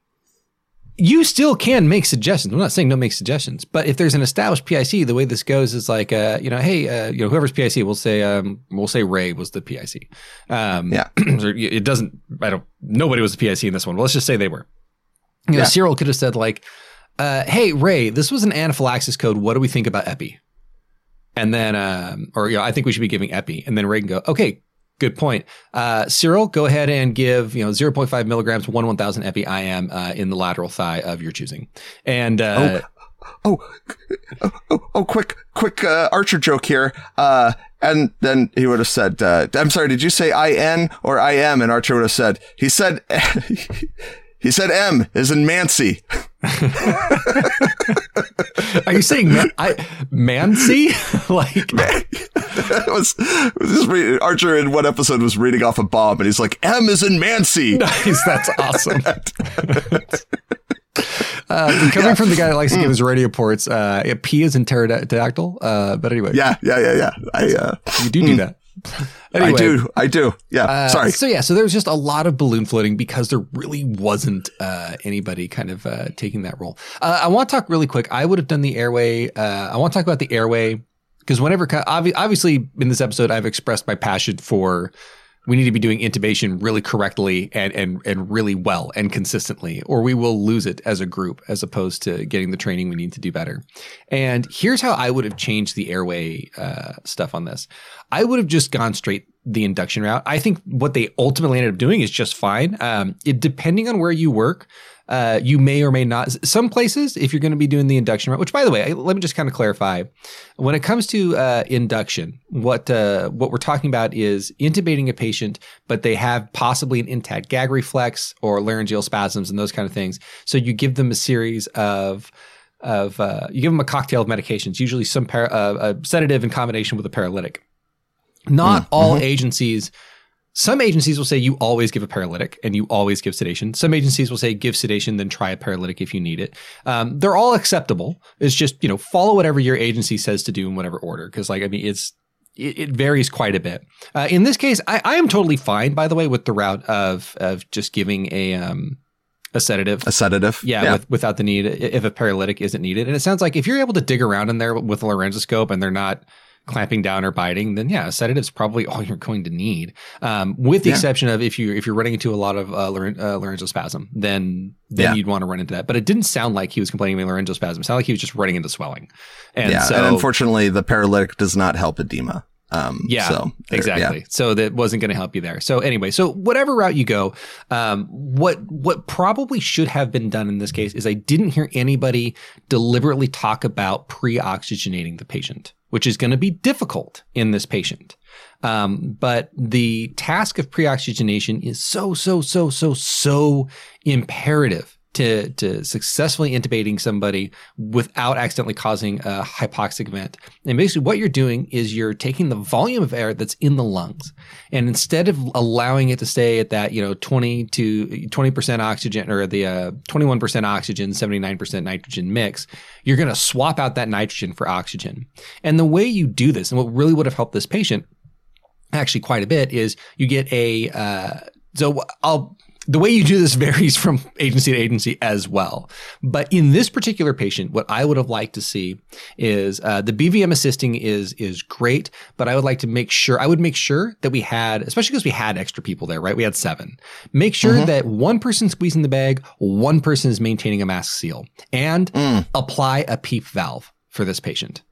You still can make suggestions. I'm not saying don't make suggestions, but if there's an established P I C, the way this goes is like, uh, you know, hey, uh, you know, whoever's P I C, we'll say, um, we'll say Ray was the P I C. Um, yeah. It doesn't, I don't, nobody was the P I C in this one. Well, let's just say they were. You know, yeah. Cyril could have said like, uh, hey, Ray, this was an anaphylaxis code. What do we think about epi? And then, um, or, you know, I think we should be giving epi. And then Ray can go, okay, good point. Uh, Cyril, go ahead and give, you know, zero point five milligrams, one one thousand epi I M uh, in the lateral thigh of your choosing. And, uh, oh, oh, oh, oh, quick, quick, uh, Archer joke here. Uh, and then he would have said, uh, I'm sorry, did you say I N or I M? And Archer would have said, he said, he said M is in Mancy. Are you saying man- I, Mancy? like, Man. it was, it was just re- Archer in one episode was reading off a bomb, and he's like, M is in Mancy. Nice, that's awesome. uh, coming yeah. from the guy that likes to give his radio reports, uh, P is in pterodactyl. Uh, but anyway, yeah, yeah, yeah, yeah. I uh, you do do that. Anyway, I do. I do. Yeah. Uh, Sorry. So yeah, so there was just a lot of balloon floating because there really wasn't uh, anybody kind of uh, taking that role. Uh, I want to talk really quick. I would have done the airway. Uh, I want to talk about the airway because whenever, obviously in this episode, I've expressed my passion for we need to be doing intubation really correctly and and and really well and consistently, or we will lose it as a group, as opposed to getting the training we need to do better. And here's how I would have changed the airway uh, stuff on this. I would have just gone straight the induction route. I think what they ultimately ended up doing is just fine. Um, it, depending on where you work, uh, you may or may not. Some places, if you're going to be doing the induction route, which by the way, I, let me just kind of clarify. When it comes to uh, induction, what uh, what we're talking about is intubating a patient, but they have possibly an intact gag reflex or laryngeal spasms and those kind of things. So you give them a series of of uh, you give them a cocktail of medications, usually some para, uh, a sedative in combination with a paralytic. Not mm, all mm-hmm. agencies. Some agencies will say you always give a paralytic and you always give sedation. Some agencies will say give sedation, then try a paralytic if you need it. Um, they're all acceptable. It's just, you know, follow whatever your agency says to do in whatever order. Cause like, I mean, it's, it, it varies quite a bit. Uh, in this case, I, I am totally fine, by the way, with the route of, of just giving a, um, a sedative. A sedative. Yeah, yeah. With, without the need, if a paralytic isn't needed. And it sounds like if you're able to dig around in there with a laryngoscope and they're not clamping down or biting, then yeah, a sedative is probably all you're going to need. Um, with the yeah. exception of if you if you're running into a lot of uh, laryn- uh, laryngeal spasm, then then yeah. you'd want to run into that. But it didn't sound like he was complaining of laryngeal spasm. It sounded like he was just running into swelling. And yeah, so, and unfortunately, the paralytic does not help edema. Um, yeah, so exactly. Yeah. So that wasn't going to help you there. So anyway, so whatever route you go, um, what what probably should have been done in this case is I didn't hear anybody deliberately talk about pre-oxygenating the patient, which is going to be difficult in this patient. Um, but the task of pre-oxygenation is so, so, so, so, so imperative to, to successfully intubating somebody without accidentally causing a hypoxic event. And basically what you're doing is you're taking the volume of air that's in the lungs, and instead of allowing it to stay at that, you know, twenty to twenty percent oxygen, or the uh, twenty-one percent oxygen, seventy-nine percent nitrogen mix, you're going to swap out that nitrogen for oxygen. And the way you do this, and what really would have helped this patient actually quite a bit, is you get a, uh, so I'll, the way you do this varies from agency to agency as well. But in this particular patient, what I would have liked to see is uh, the B V M assisting is is great, but I would like to make sure, I would make sure that we had, especially because we had extra people there, right? We had seven. Make sure mm-hmm. that one person squeezing the bag, one person is maintaining a mask seal, and mm. apply a PEEP valve for this patient.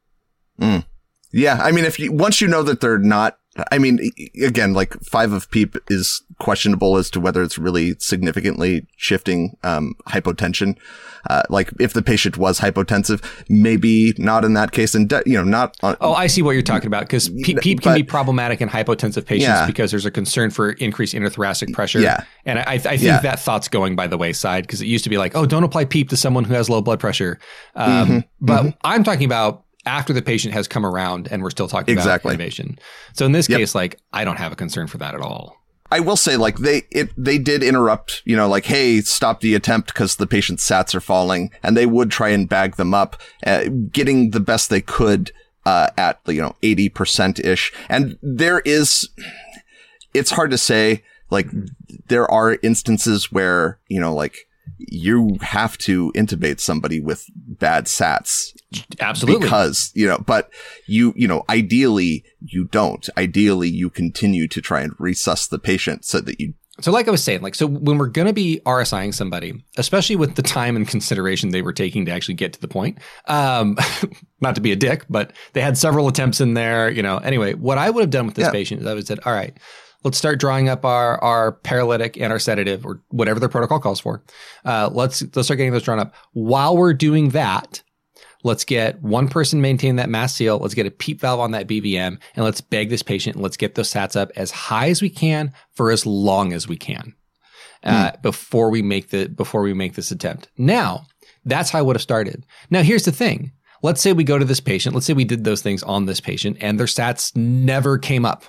Mm. Yeah. I mean, if you, once you know that they're not, I mean, again, like five of PEEP is questionable as to whether it's really significantly shifting um, hypotension. Uh, like if the patient was hypotensive, maybe not in that case. And, de- you know, not. On, oh, I see what you're talking about, because PEEP, PEEP can but, be problematic in hypotensive patients yeah. because there's a concern for increased intrathoracic pressure. Yeah. And I, I think yeah. that thought's going by the wayside, because it used to be like, oh, don't apply PEEP to someone who has low blood pressure. Um, mm-hmm. But mm-hmm. I'm talking about after the patient has come around and we're still talking exactly. about intubation. So in this yep. case, like, I don't have a concern for that at all. I will say, like, they it they did interrupt, you know, like, hey, stop the attempt because the patient's sats are falling, and they would try and bag them up, uh, getting the best they could uh, at, you know, eighty percent ish. And there is, it's hard to say, like, there are instances where, you know, like, you have to intubate somebody with bad sats. Absolutely. Because, you know, but you, you know, ideally you don't. Ideally you continue to try and resusc the patient so that you. So like I was saying, like, so when we're going to be R S I ing somebody, especially with the time and consideration they were taking to actually get to the point, um, not to be a dick, but they had several attempts in there, you know, anyway, what I would have done with this yeah. patient is I would have said, all right, let's start drawing up our, our paralytic and our sedative, or whatever the protocol calls for. Uh, let's, let's start getting those drawn up. While we're doing that, let's get one person maintain that mask seal. Let's get a PEEP valve on that B V M, and let's beg this patient, and let's get those sats up as high as we can for as long as we can uh, mm. before we make the before we make this attempt. Now, that's how I would have started. Now, here's the thing. Let's say we go to this patient. Let's say we did those things on this patient, and their sats never came up,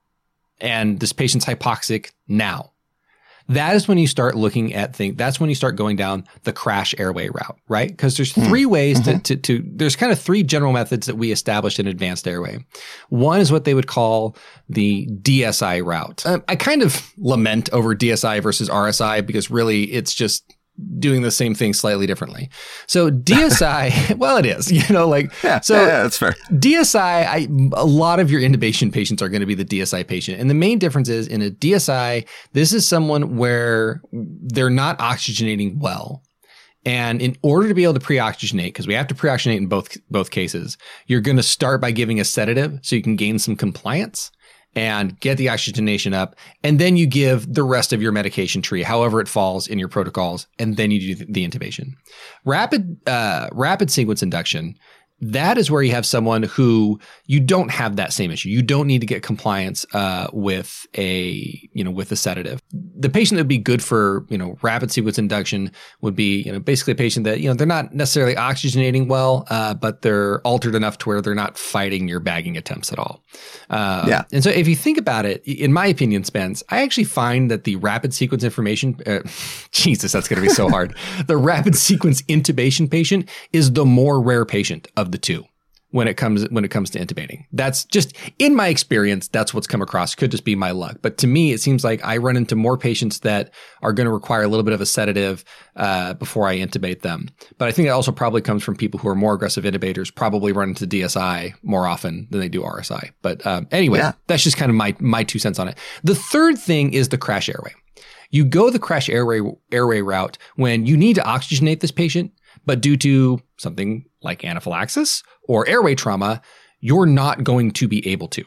and this patient's hypoxic now. That is when you start looking at things. That's when you start going down the crash airway route, right? Because there's three ways mm-hmm. to, to, to, there's kind of three general methods that we established in advanced airway. One is what they would call the D S I route. Um, I kind of lament over D S I versus R S I, because really it's just doing the same thing slightly differently. So D S I, well, it is, you know, like, yeah, so yeah, that's fair. D S I, I, a lot of your intubation patients are going to be the D S I patient. And the main difference is in a D S I, this is someone where they're not oxygenating well. And in order to be able to pre-oxygenate, because we have to pre-oxygenate in both, both cases, you're going to start by giving a sedative so you can gain some compliance and get the oxygenation up. And then you give the rest of your medication tree, however it falls in your protocols. And then you do the intubation. Rapid, uh, rapid sequence induction. That is where you have someone who you don't have that same issue. You don't need to get compliance uh, with a, you know, with a sedative. The patient that would be good for, you know, rapid sequence induction would be, you know, basically a patient that, you know, they're not necessarily oxygenating well, uh, but they're altered enough to where they're not fighting your bagging attempts at all. Uh, yeah. And so if you think about it, in my opinion, Spence, I actually find that the rapid sequence information, uh, Jesus, that's going to be so hard. The rapid sequence intubation patient is the more rare patient of the two when it comes when it comes to intubating. That's just, in my experience, that's what's come across. Could just be my luck. But to me, it seems like I run into more patients that are going to require a little bit of a sedative uh, before I intubate them. But I think it also probably comes from people who are more aggressive intubators, probably run into D S I more often than they do R S I. But um, anyway, yeah. that's just kind of my my two cents on it. The third thing is the crash airway. You go the crash airway airway route when you need to oxygenate this patient, but due to something like anaphylaxis or airway trauma, you're not going to be able to.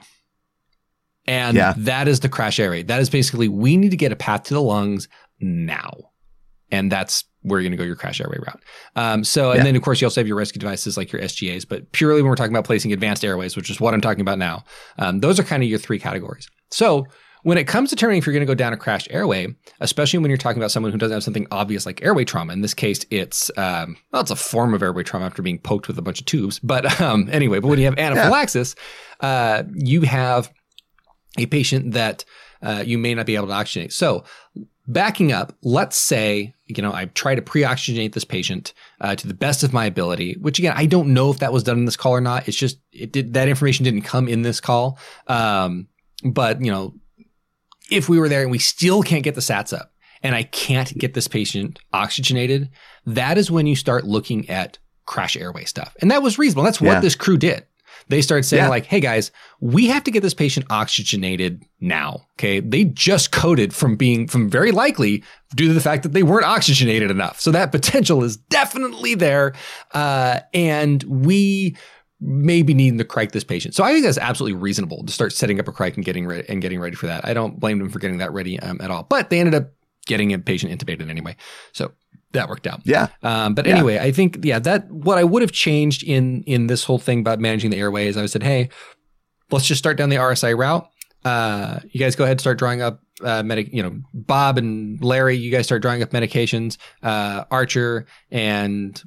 And yeah. that is the crash airway. That is basically, we need to get a path to the lungs now. And that's where you're going to go your crash airway route. Um, so, and yeah. then of course you also have your rescue devices like your S G As, but purely when we're talking about placing advanced airways, which is what I'm talking about now, um, those are kind of your three categories. So when it comes to determining if you're going to go down a crash airway, especially when you're talking about someone who doesn't have something obvious like airway trauma, in this case, it's, um, well, it's a form of airway trauma after being poked with a bunch of tubes. But um, anyway, but when you have anaphylaxis, yeah. uh, you have a patient that uh, you may not be able to oxygenate. So backing up, let's say, you know, I try to pre-oxygenate this patient uh, to the best of my ability, which again, I don't know if that was done in this call or not. It's just, it did, that information didn't come in this call. Um, but, you know, if we were there and we still can't get the sats up and I can't get this patient oxygenated, that is when you start looking at crash airway stuff. And that was reasonable. That's what yeah. this crew did. They started saying yeah. like, hey guys, we have to get this patient oxygenated now. Okay. They just coded from being, from very likely due to the fact that they weren't oxygenated enough. So that potential is definitely there. Uh, and we maybe needing to crike this patient. So I think that's absolutely reasonable to start setting up a crike and getting ready and getting ready for that. I don't blame them for getting that ready um, at all, but they ended up getting a patient intubated anyway. So that worked out. Yeah. Um, but yeah. anyway, I think, yeah, that what I would have changed in, in this whole thing about managing the airway is I said, hey, let's just start down the R S I route. Uh, you guys go ahead and start drawing up, uh, medic, you know, Bob and Larry, you guys start drawing up medications, uh, Archer and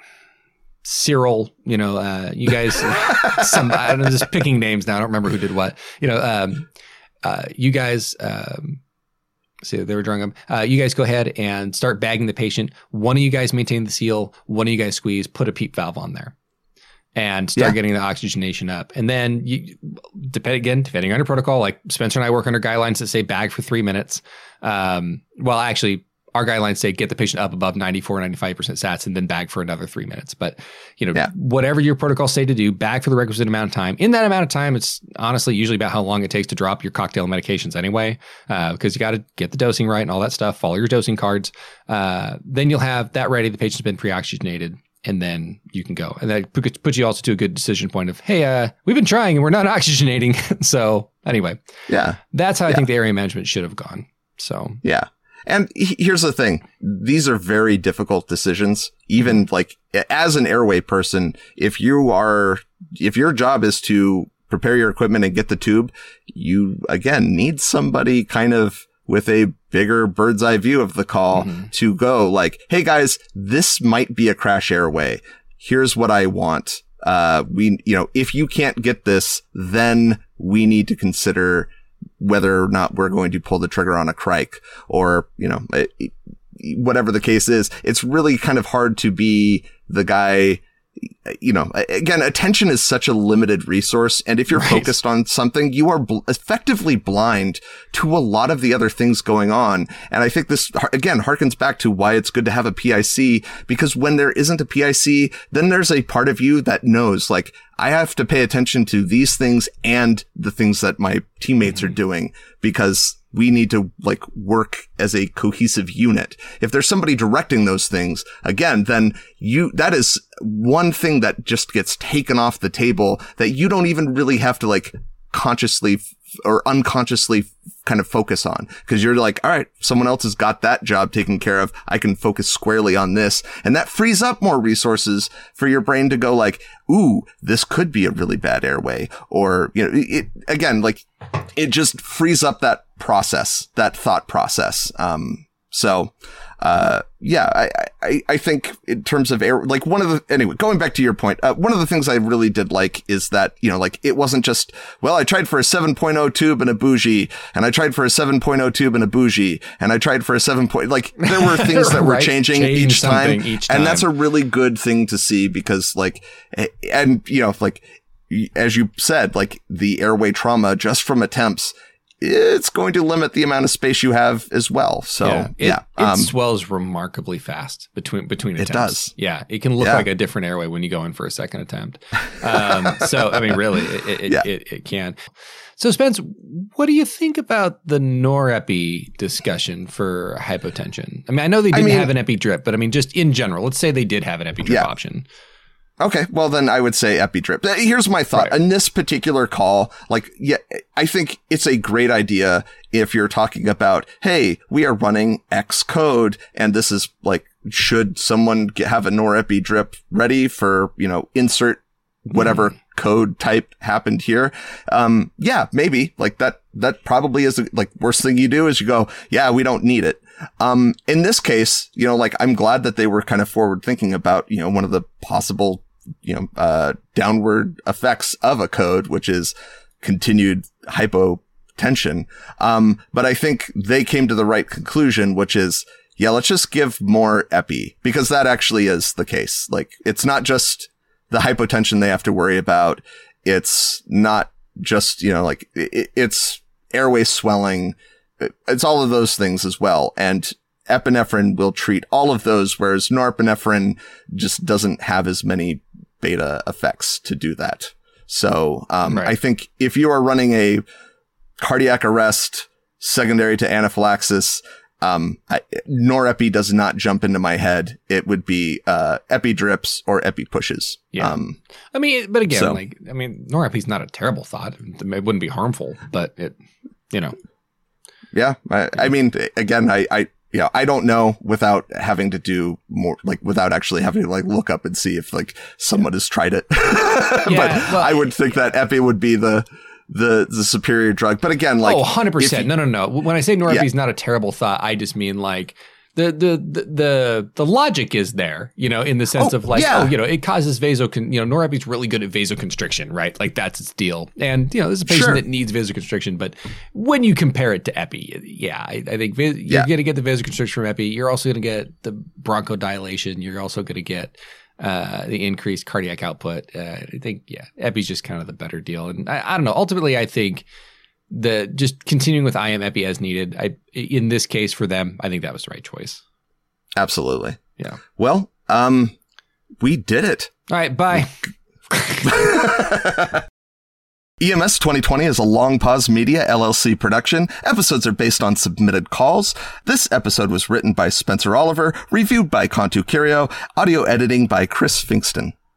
Cyril, you know, uh, you guys, some, I don't know, just picking names now. I don't remember who did what, you know, um, uh, you guys, um, so they were drawing them. Uh, you guys go ahead and start bagging the patient. One of you guys maintain the seal. One of you guys squeeze, put a PEEP valve on there and start yeah. getting the oxygenation up. And then you, depend again, depending on your protocol, like Spencer and I work under guidelines that say bag for three minutes. Um, well, actually our guidelines say get the patient up above ninety-four, ninety-five percent sats and then bag for another three minutes. But, you know, yeah. whatever your protocols say to do, bag for the requisite amount of time. In that amount of time, it's honestly usually about how long it takes to drop your cocktail medications anyway, uh, because you got to get the dosing right and all that stuff, follow your dosing cards. Uh, then you'll have that ready. The patient's been pre-oxygenated and then you can go. And that puts you also to a good decision point of, hey, uh, we've been trying and we're not oxygenating. So anyway, yeah, that's how I yeah. think the area management should have gone. So yeah. And here's the thing. These are very difficult decisions. Even like as an airway person, if you are, if your job is to prepare your equipment and get the tube, you again need somebody kind of with a bigger bird's eye view of the call mm-hmm. to go like, hey guys, this might be a crash airway. Here's what I want. Uh, we, you know, if you can't get this, then we need to consider whether or not we're going to pull the trigger on a crike or, you know, it, whatever the case is. It's really kind of hard to be the guy, you know, again, attention is such a limited resource. And if you're right. focused on something, you are bl- effectively blind to a lot of the other things going on. And I think this, again, harkens back to why it's good to have a P I C, because when there isn't a P I C, then there's a part of you that knows, like, I have to pay attention to these things and the things that my teammates mm-hmm. are doing, because we need to like work as a cohesive unit. If there's somebody directing those things, again, then you, that is one thing that just gets taken off the table that you don't even really have to like consciously f- or unconsciously f- kind of focus on. Cause you're like, all right, someone else has got that job taken care of. I can focus squarely on this. And that frees up more resources for your brain to go like, ooh, this could be a really bad airway. Or, you know, it, again, like it just frees up that process, that thought process. Um, so, uh, yeah, I, I, I think in terms of air, like one of the, anyway, going back to your point, uh, one of the things I really did like is that, you know, like it wasn't just, well, I tried for a seven point oh tube and a bougie, and I tried for a seven point oh tube and a bougie, and I tried for a seven point, like there were things that were right. changing Change each time, each time. And that's a really good thing to see because like, and you know, like, as you said, like the airway trauma just from attempts, it's going to limit the amount of space you have as well. So yeah, it, yeah. it Um, swells remarkably fast between between attempts. It does. Yeah, it can look Yeah. like a different airway when you go in for a second attempt. Um, so I mean, really, it it, Yeah. it it can. So Spence, what do you think about the norepi discussion for hypotension? I mean, I know they didn't I mean- have an epi drip, but I mean, just in general, let's say they did have an epi drip Yeah. option. Okay, well then I would say EpiDrip. Here's my thought. Right. In this particular call, like, yeah, I think it's a great idea if you're talking about, hey, we are running X code, and this is like, should someone get, have a NorePi-drip ready for, you know, insert whatever mm. code type happened here? Um, yeah, maybe. Like that, that probably is, like, worst thing you do is you go, yeah, we don't need it. Um, in this case, you know, like, I'm glad that they were kind of forward thinking about, you know, one of the possible, you know, uh, downward effects of a code, which is continued hypotension. Um, but I think they came to the right conclusion, which is, yeah, let's just give more epi, because that actually is the case. Like, it's not just the hypotension they have to worry about. It's not just, you know, like it, it's airway swelling. It's all of those things as well. And epinephrine will treat all of those, whereas norepinephrine just doesn't have as many beta effects to do that. So um, right. I think if you are running a cardiac arrest secondary to anaphylaxis, um, I, NorePi does not jump into my head. It would be uh, EpiDrips or EpiPushes. Yeah. Um, I mean, but again, so, like, I mean, NorePi is not a terrible thought. It wouldn't be harmful, but it, you know. Yeah. I, I mean, again, I, I, yeah, I don't know without having to do more, like, without actually having to, like, look up and see if, like, someone yeah. has tried it. yeah, but well, I would think that Epi would be the, the, the superior drug. But again, like. Oh, one hundred percent. You, no, no, no. When I say NorePi yeah. is not a terrible thought, I just mean, like, the, the, the, the, the logic is there, you know, in the sense oh, of, like, yeah. oh, you know, it causes vasocon, you know, NorePi is really good at vasoconstriction, right? Like, that's its deal. And, you know, there's a patient sure. that needs vasoconstriction, but when you compare it to Epi, yeah, I, I think vas- you're yeah. going to get the vasoconstriction from Epi. You're also going to get the bronchodilation. You're also going to get uh, the increased cardiac output. Uh, I think, yeah, Epi's just kind of the better deal. And I, I don't know. Ultimately, I think the just continuing with I M Epi as needed, I in this case for them, I think that was the right choice. Absolutely. Yeah. Well, um, we did it. All right. Bye. E M S twenty twenty is a Long Pause Media L L C production. Episodes are based on submitted calls. This episode was written by Spencer Oliver, reviewed by Contu Curio, audio editing by Chris Finkston.